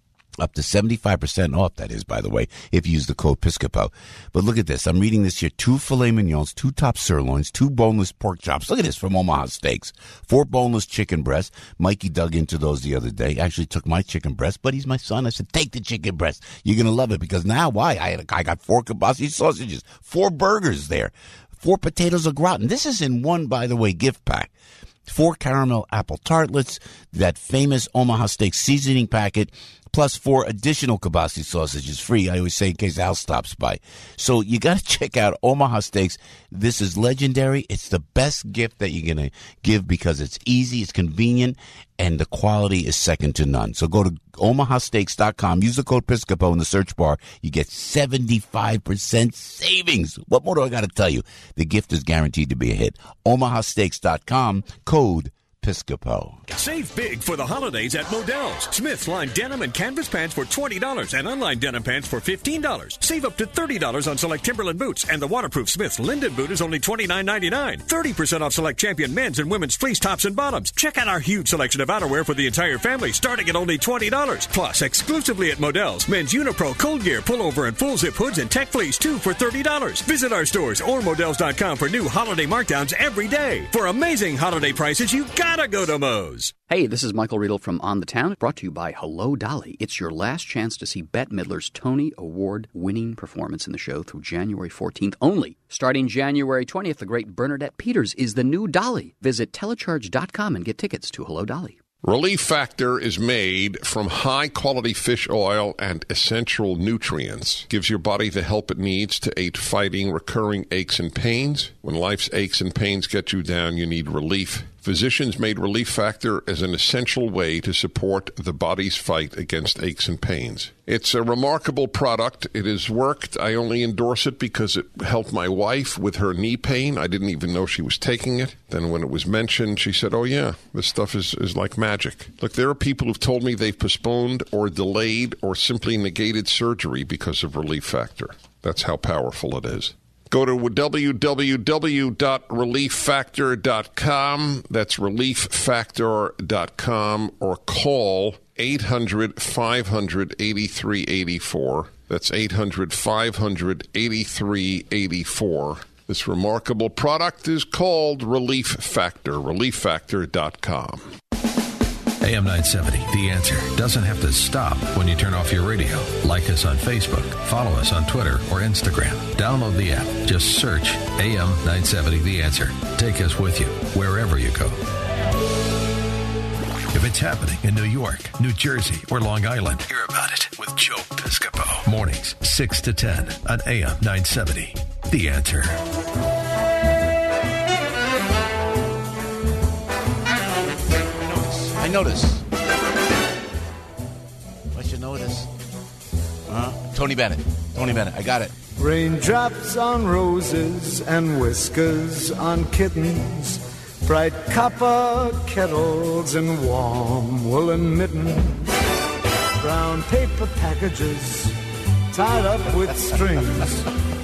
up to seventy-five percent off, that is, by the way, if you use the code Piscopo. But look at this. I'm reading this here. Two filet mignons, two top sirloins, two boneless pork chops. Look at this from Omaha Steaks. Four boneless chicken breasts. Mikey dug into those the other day. Actually took my chicken breast, but he's my son. I said, take the chicken breast. You're going to love it, because now, why? I, had a, I got four kielbasa sausages, four burgers there, four potatoes au gratin. This is in one, by the way, gift pack. Four caramel apple tartlets, that famous Omaha Steak seasoning packet, plus four additional kielbasa sausages free, I always say, in case Al stops by. So you got to check out Omaha Steaks. This is legendary. It's the best gift that you're going to give, because it's easy, it's convenient, and the quality is second to none. So go to omaha steaks dot com. Use the code Piscopo in the search bar. You get seventy-five percent savings. What more do I got to tell you? The gift is guaranteed to be a hit. omaha steaks dot com, code Piscopo. Save big for the holidays at Modell's. Smith's line denim and canvas pants for twenty dollars and unlined denim pants for fifteen dollars. Save up to thirty dollars on select Timberland boots, and the waterproof Smith's Linden boot is only twenty-nine ninety-nine. thirty percent off select Champion men's and women's fleece tops and bottoms. Check out our huge selection of outerwear for the entire family, starting at only twenty dollars. Plus, exclusively at Modell's, men's Unipro, Cold Gear, Pullover, and Full Zip hoods and Tech Fleece, two for thirty dollars. Visit our stores or Modell's dot com for new holiday markdowns every day. For amazing holiday prices, you gotta go to Moe's. Hey, this is Michael Riedel from On the Town, brought to you by Hello Dolly. It's your last chance to see Bette Midler's Tony Award-winning performance in the show through January fourteenth only. Starting January twentieth, the great Bernadette Peters is the new Dolly. Visit telecharge dot com and get tickets to Hello Dolly. Relief Factor is made from high-quality fish oil and essential nutrients. Gives your body the help it needs to aid fighting recurring aches and pains. When life's aches and pains get you down, you need relief. Physicians made Relief Factor as an essential way to support the body's fight against aches and pains. It's a remarkable product. It has worked. I only endorse it because it helped my wife with her knee pain. I didn't even know she was taking it. Then when it was mentioned, she said, oh, yeah, this stuff is, is like magic. Look, there are people who've told me they've postponed or delayed or simply negated surgery because of Relief Factor. That's how powerful it is. Go to w w w dot relief factor dot com. That's relief factor dot com, or call eight hundred, five hundred, eighty-three eighty-four. That's eight hundred, five hundred, eighty-three eighty-four. This remarkable product is called Relief Factor, relief factor dot com. A M nine seventy, The Answer, doesn't have to stop when you turn off your radio. Like us on Facebook, follow us on Twitter or Instagram. Download the app. Just search A M nine seventy, The Answer. Take us with you wherever you go. If it's happening in New York, New Jersey, or Long Island, hear about it with Joe Piscopo. Mornings, six to ten on A M nine seventy, The Answer. I notice. What you notice? Uh, Tony Bennett. Tony Bennett. I got it. Raindrops on roses and whiskers on kittens, bright copper kettles and warm woolen mittens, brown paper packages tied up with strings.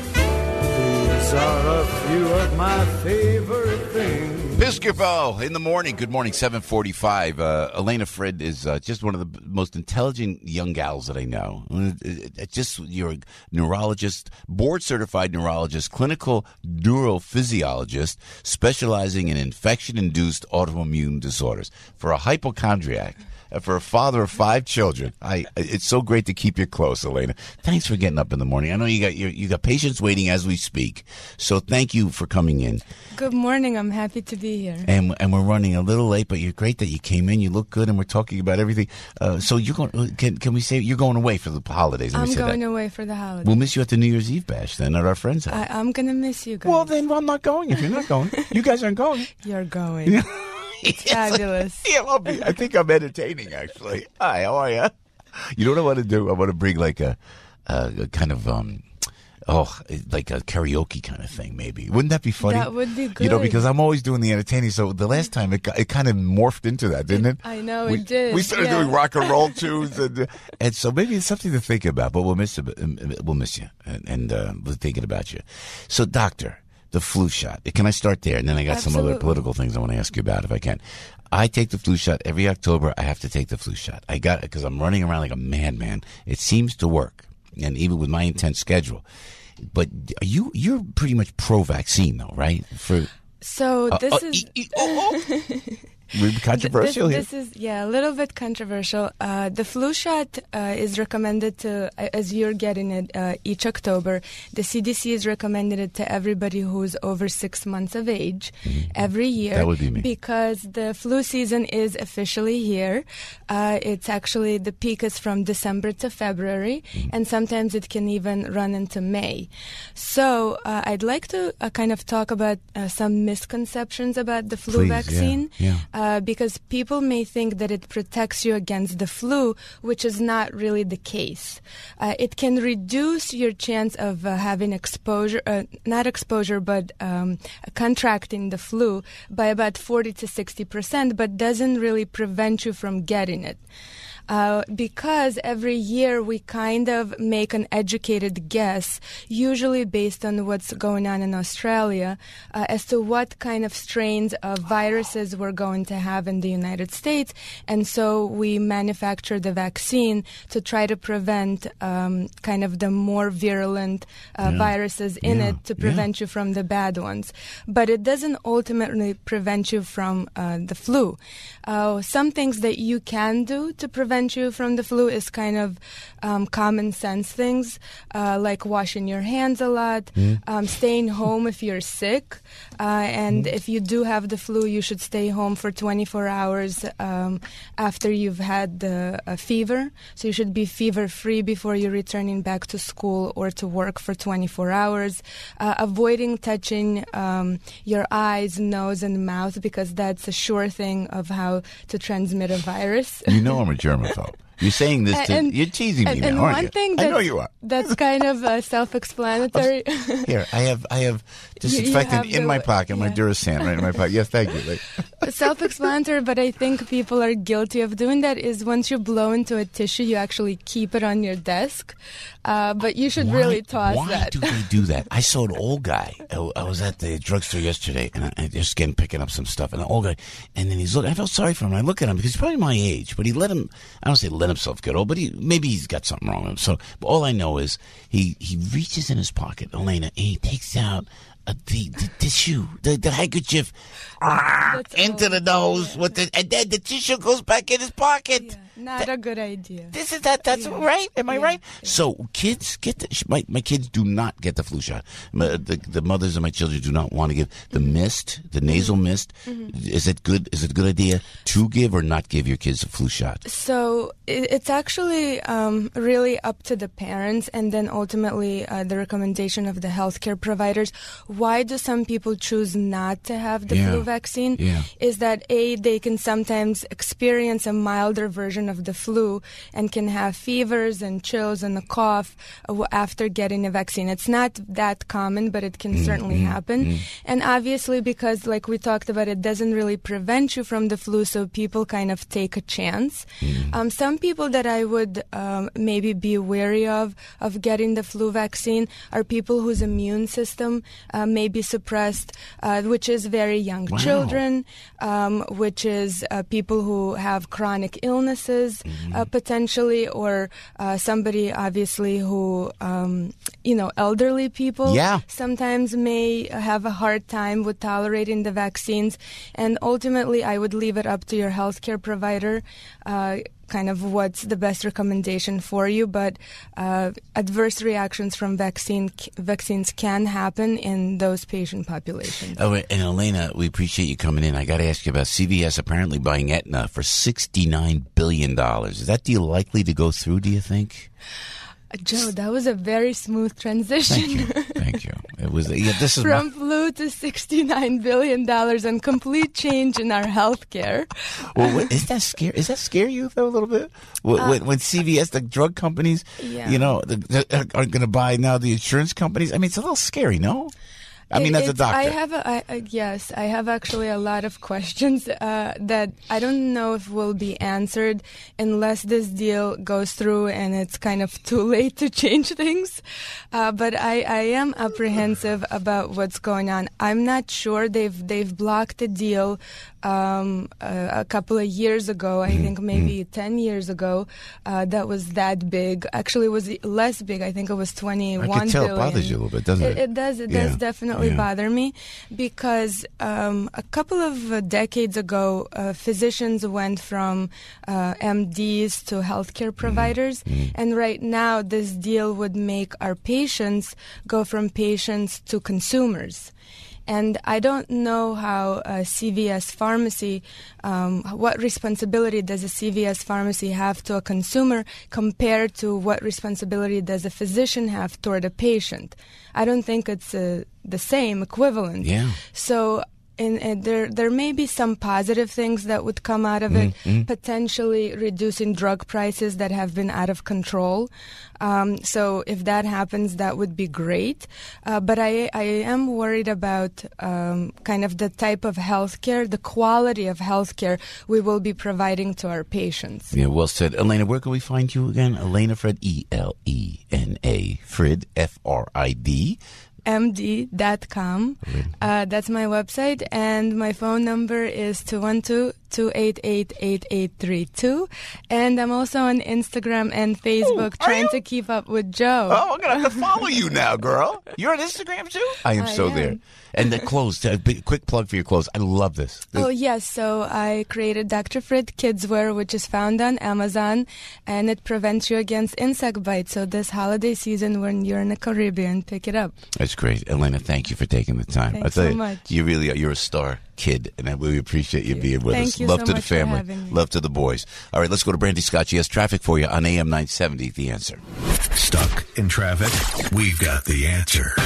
These are a few of my favorite things. Piscopo in the morning. Good morning, seven forty-five. Uh, Elena Fred is uh, just one of the most intelligent young gals that I know. Uh, just you're a neurologist, board-certified neurologist, clinical neurophysiologist, specializing in infection-induced autoimmune disorders. For a hypochondriac, uh, for a father of five children, I it's so great to keep you close, Elena. Thanks for getting up in the morning. I know you got you, you got patients waiting as we speak, so thank you for coming in. Good morning. I'm happy to be here. And and we're running a little late, but you're great that you came in. You look good, and we're talking about everything. Uh, so you're going? Can can we say you're going away for the holidays? Let I'm me say going that. away for the holidays. We'll miss you at the New Year's Eve bash then at our friend's house. I, I'm going to miss you guys. Well, then I'm not going. If you're not going, you guys aren't going. You're going. It's fabulous. Yeah, I'll be, I think I'm entertaining, actually. Hi, how are you? You know what I want to do? I want to bring like a, a, a kind of um. Oh, like a karaoke kind of thing, maybe. Wouldn't that be funny? That would be good. You know, because I'm always doing the entertaining. So the last time it got, it kind of morphed into that, didn't it? I know we, it did. We started yeah. doing rock and roll tunes, and, and so maybe it's something to think about. But we'll miss you. We'll miss you, and, and uh, we're thinking about you. So, doctor, the flu shot. Can I start there? And then I got Absolutely. some other political things I want to ask you about, if I can. I take the flu shot every October. I have to take the flu shot. I got it because I'm running around like a madman. It seems to work, and even with my intense schedule. But are you you're pretty much pro-vaccine, though, right? For so uh, this uh, is. E- e- oh, oh. Controversial this, here. This is yeah, a little bit controversial. Uh, the flu shot uh, is recommended to, as you're getting it uh, each October. The C D C has recommended it to everybody who's over six months of age mm-hmm. every year. That would be me. Because the flu season is officially here. Uh, it's actually the peak is from December to February, mm-hmm. and sometimes it can even run into May. So uh, I'd like to uh, kind of talk about uh, some misconceptions about the flu Please, vaccine. Yeah, yeah. Uh, because people may think that it protects you against the flu, which is not really the case. Uh, it can reduce your chance of uh, having exposure, uh, not exposure, but um, contracting the flu by about forty to sixty percent, but doesn't really prevent you from getting it. Uh, because every year we kind of make an educated guess, usually based on what's going on in Australia, uh, as to what kind of strains of viruses we're going to have in the United States. And so we manufacture the vaccine to try to prevent um, kind of the more virulent uh, Yeah. viruses in Yeah. it to prevent you from the bad ones. But it doesn't ultimately prevent you from uh, the flu. Uh, some things that you can do to prevent prevent you from the flu is kind of um, common sense things, uh, like washing your hands a lot, mm. um, staying home if you're sick, uh, and mm. if you do have the flu, you should stay home for twenty-four hours um, after you've had the uh, fever. So you should be fever-free before you're returning back to school or to work for twenty-four hours. Uh, avoiding touching um, your eyes, nose, and mouth, because that's a sure thing of how to transmit a virus. You know I'm a germaphobe. You're saying this to... And, you're teasing me and, now, and aren't one you? Thing I know you are. That's kind of uh, self-explanatory. Here, I have I have disinfectant in the, my pocket, yeah. my Duracell right in my pocket. Yes, thank you. Like, self-explanatory, but I think people are guilty of doing that, is once you blow into a tissue, you actually keep it on your desk. Uh, but you should why, really toss why that. do they do that? I saw an old guy. I, I was at the drugstore yesterday, and I, I just again picking up some stuff. And an old guy, and then he's looking. I felt sorry for him. I look at him because he's probably my age, but he let him. I don't say let himself get old, but he maybe he's got something wrong with him. So but all I know is he he reaches in his pocket, Elena, and he takes out uh, the, the tissue, the, the handkerchief, ah, into the nose, yeah. with the, and then the tissue goes back in his pocket. Yeah. Not a good idea. This is that. That's yeah. right. Am I yeah. right? Yeah. So kids get the, my my kids do not get the flu shot. My, the the mothers of my children do not want to give the mm-hmm. mist, the nasal mm-hmm. mist. Mm-hmm. Is it good? Is it a good idea to give or not give your kids a flu shot? So it, it's actually um, really up to the parents, and then ultimately uh, the recommendation of the healthcare providers. Why do some people choose not to have the yeah. flu vaccine? Yeah. Is that A, they can sometimes experience a milder version of the flu and can have fevers and chills and a cough after getting a vaccine. It's not that common, but it can mm-hmm. certainly happen. Mm-hmm. And obviously, because like we talked about, it doesn't really prevent you from the flu, so people kind of take a chance. Mm-hmm. Um, some people that I would um, maybe be wary of, of getting the flu vaccine are people whose immune system uh, may be suppressed, uh, which is very young wow. children, um, which is uh, people who have chronic illnesses, Mm-hmm. Uh, potentially, or uh, somebody obviously who, um, you know, elderly people yeah. sometimes may have a hard time with tolerating the vaccines. And ultimately, I would leave it up to your healthcare provider, uh, kind of what's the best recommendation for you. But uh, adverse reactions from vaccine vaccines can happen in those patient populations. Oh, and Elena, we appreciate you coming in. I got to ask you about C V S apparently buying Aetna for sixty-nine billion dollars. Is that deal likely to go through, do you think? Joe, that was a very smooth transition. Thank you. Thank you. It was. Yeah, this is from my... flu to sixty-nine billion dollars and complete change in our healthcare. Well, what, is that scare? Is that scare you though a little bit? When, uh, when, when C V S, the drug companies, yeah. you know, the, the, are going to buy now the insurance companies. I mean, it's a little scary, no? I mean, it, as a doctor. I have a, I, uh, yes, I have actually a lot of questions uh, that I don't know if will be answered unless this deal goes through and it's kind of too late to change things. Uh, but I, I am apprehensive about what's going on. I'm not sure they've they've blocked the deal um, uh, a couple of years ago. I think maybe ten years ago. Uh, that was that big. Actually, it was less big. I think it was twenty-one I can tell billion. It bothers you a little bit, doesn't it? It, it does. It yeah. does definitely yeah. bother me because um, a couple of uh, decades ago, uh, physicians went from uh, M Ds to healthcare providers, mm-hmm. and right now this deal would make our patients go from patients to consumers. And I don't know how a C V S pharmacy, um, what responsibility does a C V S pharmacy have to a consumer compared to what responsibility does a physician have toward a patient. I don't think it's uh, the same, equivalent. Yeah. So and, and there there may be some positive things that would come out of it, mm-hmm. potentially reducing drug prices that have been out of control. Um, so if that happens, that would be great. Uh, but I, I am worried about um, kind of the type of healthcare, the quality of healthcare we will be providing to our patients. Yeah, well said. Elena, where can we find you again? Elena Frid, E L E N A, Frid, F R I D. M D dot com. Uh, that's my website, and my phone number is two one two, two eight eight, eight eight three two. And I'm also on Instagram and Facebook Ooh, trying to keep up with Joe. Oh, I'm going to have to follow you now, girl. You're on Instagram, too? I am I so am. there. And the clothes, a big, quick plug for your clothes. I love this. Oh, yes. So I created Doctor Frid Kids Wear, which is found on Amazon, and it prevents you against insect bites. So this holiday season, when you're in the Caribbean, pick it up. That's great. Elena, thank you for taking the time. Thanks I tell so you, much. You really are, you're a star kid, and I really appreciate you being with Thank us. you Love so to much the for family. having me. Love to the boys. All right, let's go to Brandy Scott. She has traffic for you on A M nine seventy, The Answer. Stuck in traffic? We've got the answer.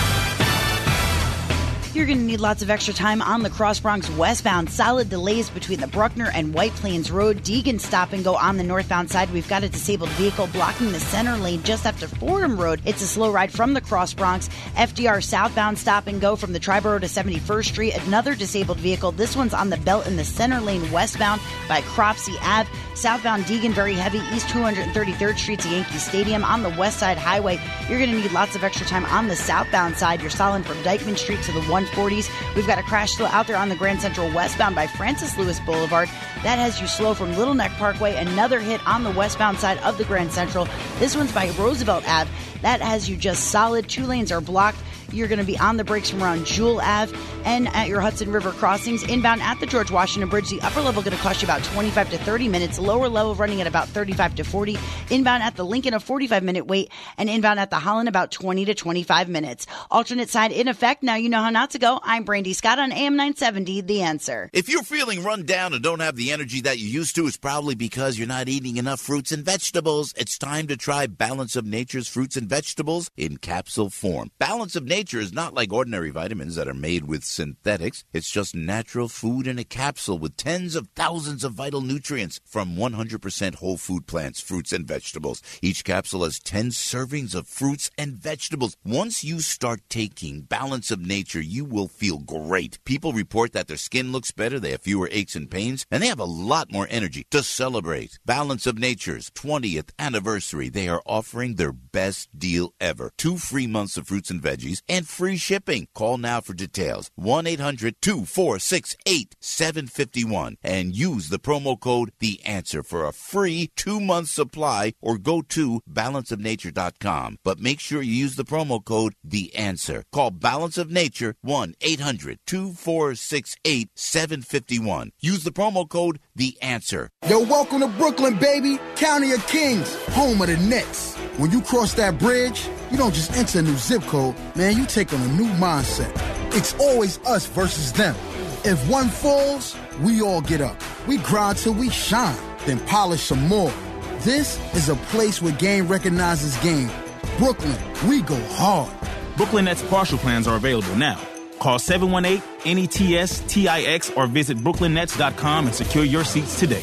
You're going to need lots of extra time on the Cross Bronx westbound. Solid delays between the Bruckner and White Plains Road. Deegan stop and go on the northbound side. We've got a disabled vehicle blocking the center lane just after Fordham Road. It's a slow ride from the Cross Bronx. F D R southbound stop and go from the Triborough to seventy-first Street. Another disabled vehicle. This one's on the belt in the center lane westbound by Cropsey Ave. Southbound Deegan, very heavy. East two hundred thirty-third Street to Yankee Stadium. On the west side highway, you're going to need lots of extra time on the southbound side. You're solid from Dykeman Street to the one forties. We've got a crash still out there on the Grand Central westbound by Francis Lewis Boulevard. That has you slow from Little Neck Parkway. Another hit on the westbound side of the Grand Central. This one's by Roosevelt Ave. That has you just solid. Two lanes are blocked. You're going to be on the brakes from around Jewel Ave and at your Hudson River crossings. Inbound at the George Washington Bridge, the upper level going to cost you about twenty-five to thirty minutes. Lower level running at about thirty-five to forty. Inbound at the Lincoln, a forty-five minute wait. And inbound at the Holland, about twenty to twenty-five minutes. Alternate side in effect. Now you know how not to go. I'm Brandy Scott on A M nine seventy, The Answer. If you're feeling run down and don't have the energy that you used to, it's probably because you're not eating enough fruits and vegetables. It's time to try Balance of Nature's fruits and vegetables in capsule form. Balance of Nature is not like ordinary vitamins that are made with synthetics. It's just natural food in a capsule with tens of thousands of vital nutrients from one hundred percent whole food plants, fruits, and vegetables. Each capsule has ten servings of fruits and vegetables. Once you start taking Balance of Nature, you will feel great. People report that their skin looks better, they have fewer aches and pains, and they have a lot more energy to celebrate Balance of Nature's twentieth anniversary. They are offering their best deal ever. Two free months of fruits and veggies and free shipping. Call now for details. one eight hundred two four six eight seven five one and use the promo code The Answer for a free two-month supply, or go to balance of nature dot com. But make sure you use the promo code The Answer. Call Balance of Nature one eight hundred two four six eight seven five one. Use the promo code The Answer. Yo, welcome to Brooklyn, baby. County of Kings, home of the Nets. When you cross that bridge, you don't just enter a new zip code, man, you take on a new mindset. It's always us versus them. If one falls, we all get up. We grind till we shine, then polish some more. This is a place where game recognizes game. Brooklyn, we go hard. Brooklyn Nets partial plans are available now. Call seven one eight N E T S T I X or visit brooklyn nets dot com and secure your seats today.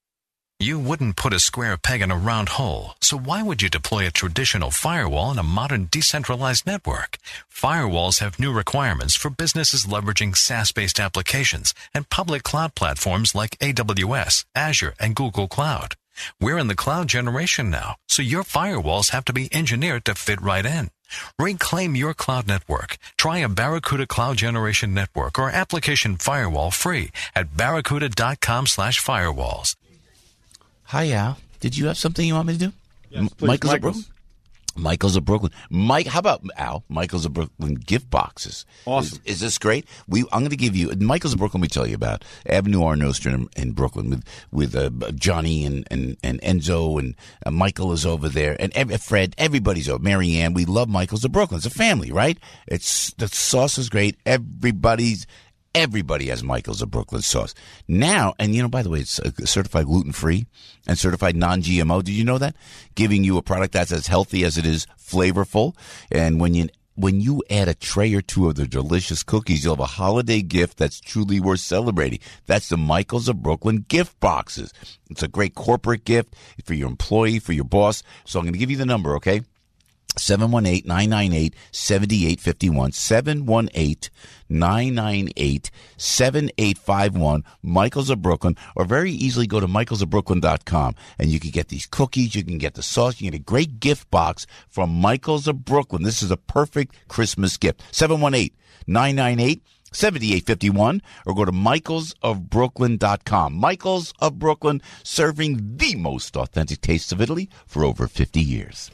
You wouldn't put a square peg in a round hole, so why would you deploy a traditional firewall in a modern decentralized network? Firewalls have new requirements for businesses leveraging SaaS-based applications and public cloud platforms like A W S, Azure, and Google Cloud. We're in the cloud generation now, so your firewalls have to be engineered to fit right in. Reclaim your cloud network. Try a Barracuda Cloud Generation Network or application firewall free at barracuda dot com slash firewalls. Hi, Al. Did you have something you want me to do? Yes, M- please. Michael's of Michael's. Brooklyn. Michael's of Brooklyn. Mike, how about Al? Michael's of Brooklyn gift boxes. Awesome. Is, is this great? We I'm going to give you Michael's of Brooklyn. We tell you about Avenue R Nostrum in, in Brooklyn with with uh, Johnny and, and, and Enzo and uh, Michael is over there and ev- Fred. Everybody's over. Mary Ann. We love Michael's of Brooklyn. It's a family, right? It's the sauce is great. Everybody's. Everybody has Michael's of Brooklyn sauce. Now, and you know, by the way, it's certified gluten-free and certified non-G M O. Did you know that? Giving you a product that's as healthy as it is flavorful. And when you when you add a tray or two of the delicious cookies, you'll have a holiday gift that's truly worth celebrating. That's the Michael's of Brooklyn gift boxes. It's a great corporate gift for your employee, for your boss. So I'm going to give you the number, okay? seven one eight, nine nine eight, seven eight five one, seven one eight, nine nine eight, seven eight five one, Michael's of Brooklyn, or very easily go to michaels of brooklyn dot com and you can get these cookies, you can get the sauce, you can get a great gift box from Michael's of Brooklyn. This is a perfect Christmas gift. seven one eight, nine nine eight, seventy-eight fifty-one, or go to michaels of brooklyn dot com. Michaels of Brooklyn, serving the most authentic tastes of Italy for over fifty years.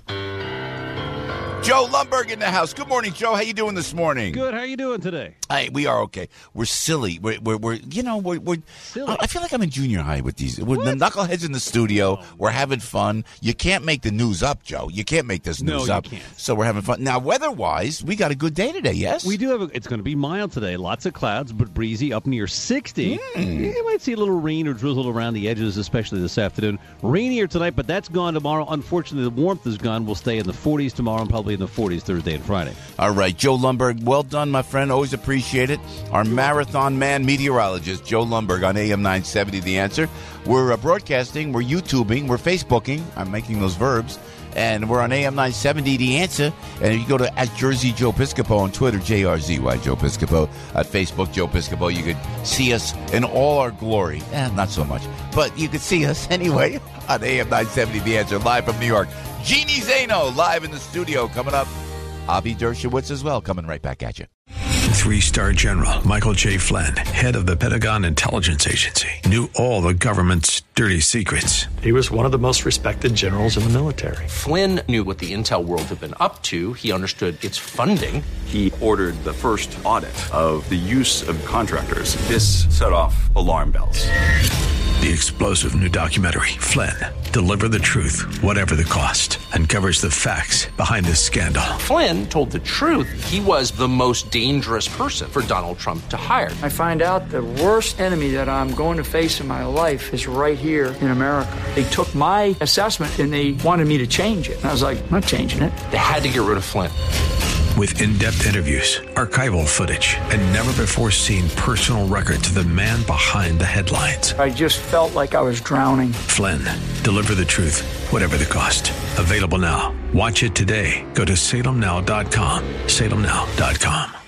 Joe Lumberg in the house. Good morning, Joe. How you doing this morning? Good. How are you doing today? Hey, we are okay. We're silly. We're, we're, we're you know, we're, we're silly. I feel like I'm in junior high with these. With the knuckleheads in the studio. Oh, we're having fun. You can't make the news up, Joe. You can't make this news no, up. You can't. So we're having fun. Now, weather-wise, we got a good day today, yes? We do have a, it's going to be mild today. Lots of clouds, but breezy, up near sixty. Mm. You might see a little rain or drizzle around the edges, especially this afternoon. Rainier tonight, but that's gone tomorrow. Unfortunately, the warmth is gone. We'll stay in the forties tomorrow and probably in the forties Thursday and Friday. All right, Joe Lumberg, well done, my friend. Always appreciate it. Our marathon man meteorologist, Joe Lumberg, on A M nine seventy, The Answer. We're uh, broadcasting, we're YouTubing, we're Facebooking. I'm making those verbs. And we're on A M nine seventy, The Answer. And if you go to at Jersey Joe Piscopo on Twitter, J R Z Y Joe Piscopo. At Facebook, Joe Piscopo. You could see us in all our glory. Eh, not so much. But you could see us anyway on A M nine seventy, The Answer, live from New York. Jeannie Zaino, live in the studio, coming up. Avi Dershowitz as well, coming right back at you. Three-star General Michael J. Flynn, head of the Pentagon Intelligence Agency, knew all the government's dirty secrets. He was one of the most respected generals in the military. Flynn knew what the intel world had been up to. He understood its funding. He ordered the first audit of the use of contractors. This set off alarm bells. The explosive new documentary, Flynn, Deliver the Truth, Whatever the Cost, uncovers the facts behind this scandal. Flynn told the truth. He was the most dangerous person for Donald Trump to hire. I find out the worst enemy that I'm going to face in my life is right here in America. They took my assessment and they wanted me to change it. And I was like, I'm not changing it. They had to get rid of Flynn. With in-depth interviews, archival footage, and never-before-seen personal records of the man behind the headlines. I just felt like I was drowning. Flynn, Deliver the Truth, Whatever the Cost. Available now. Watch it today. Go to salem now dot com. salem now dot com.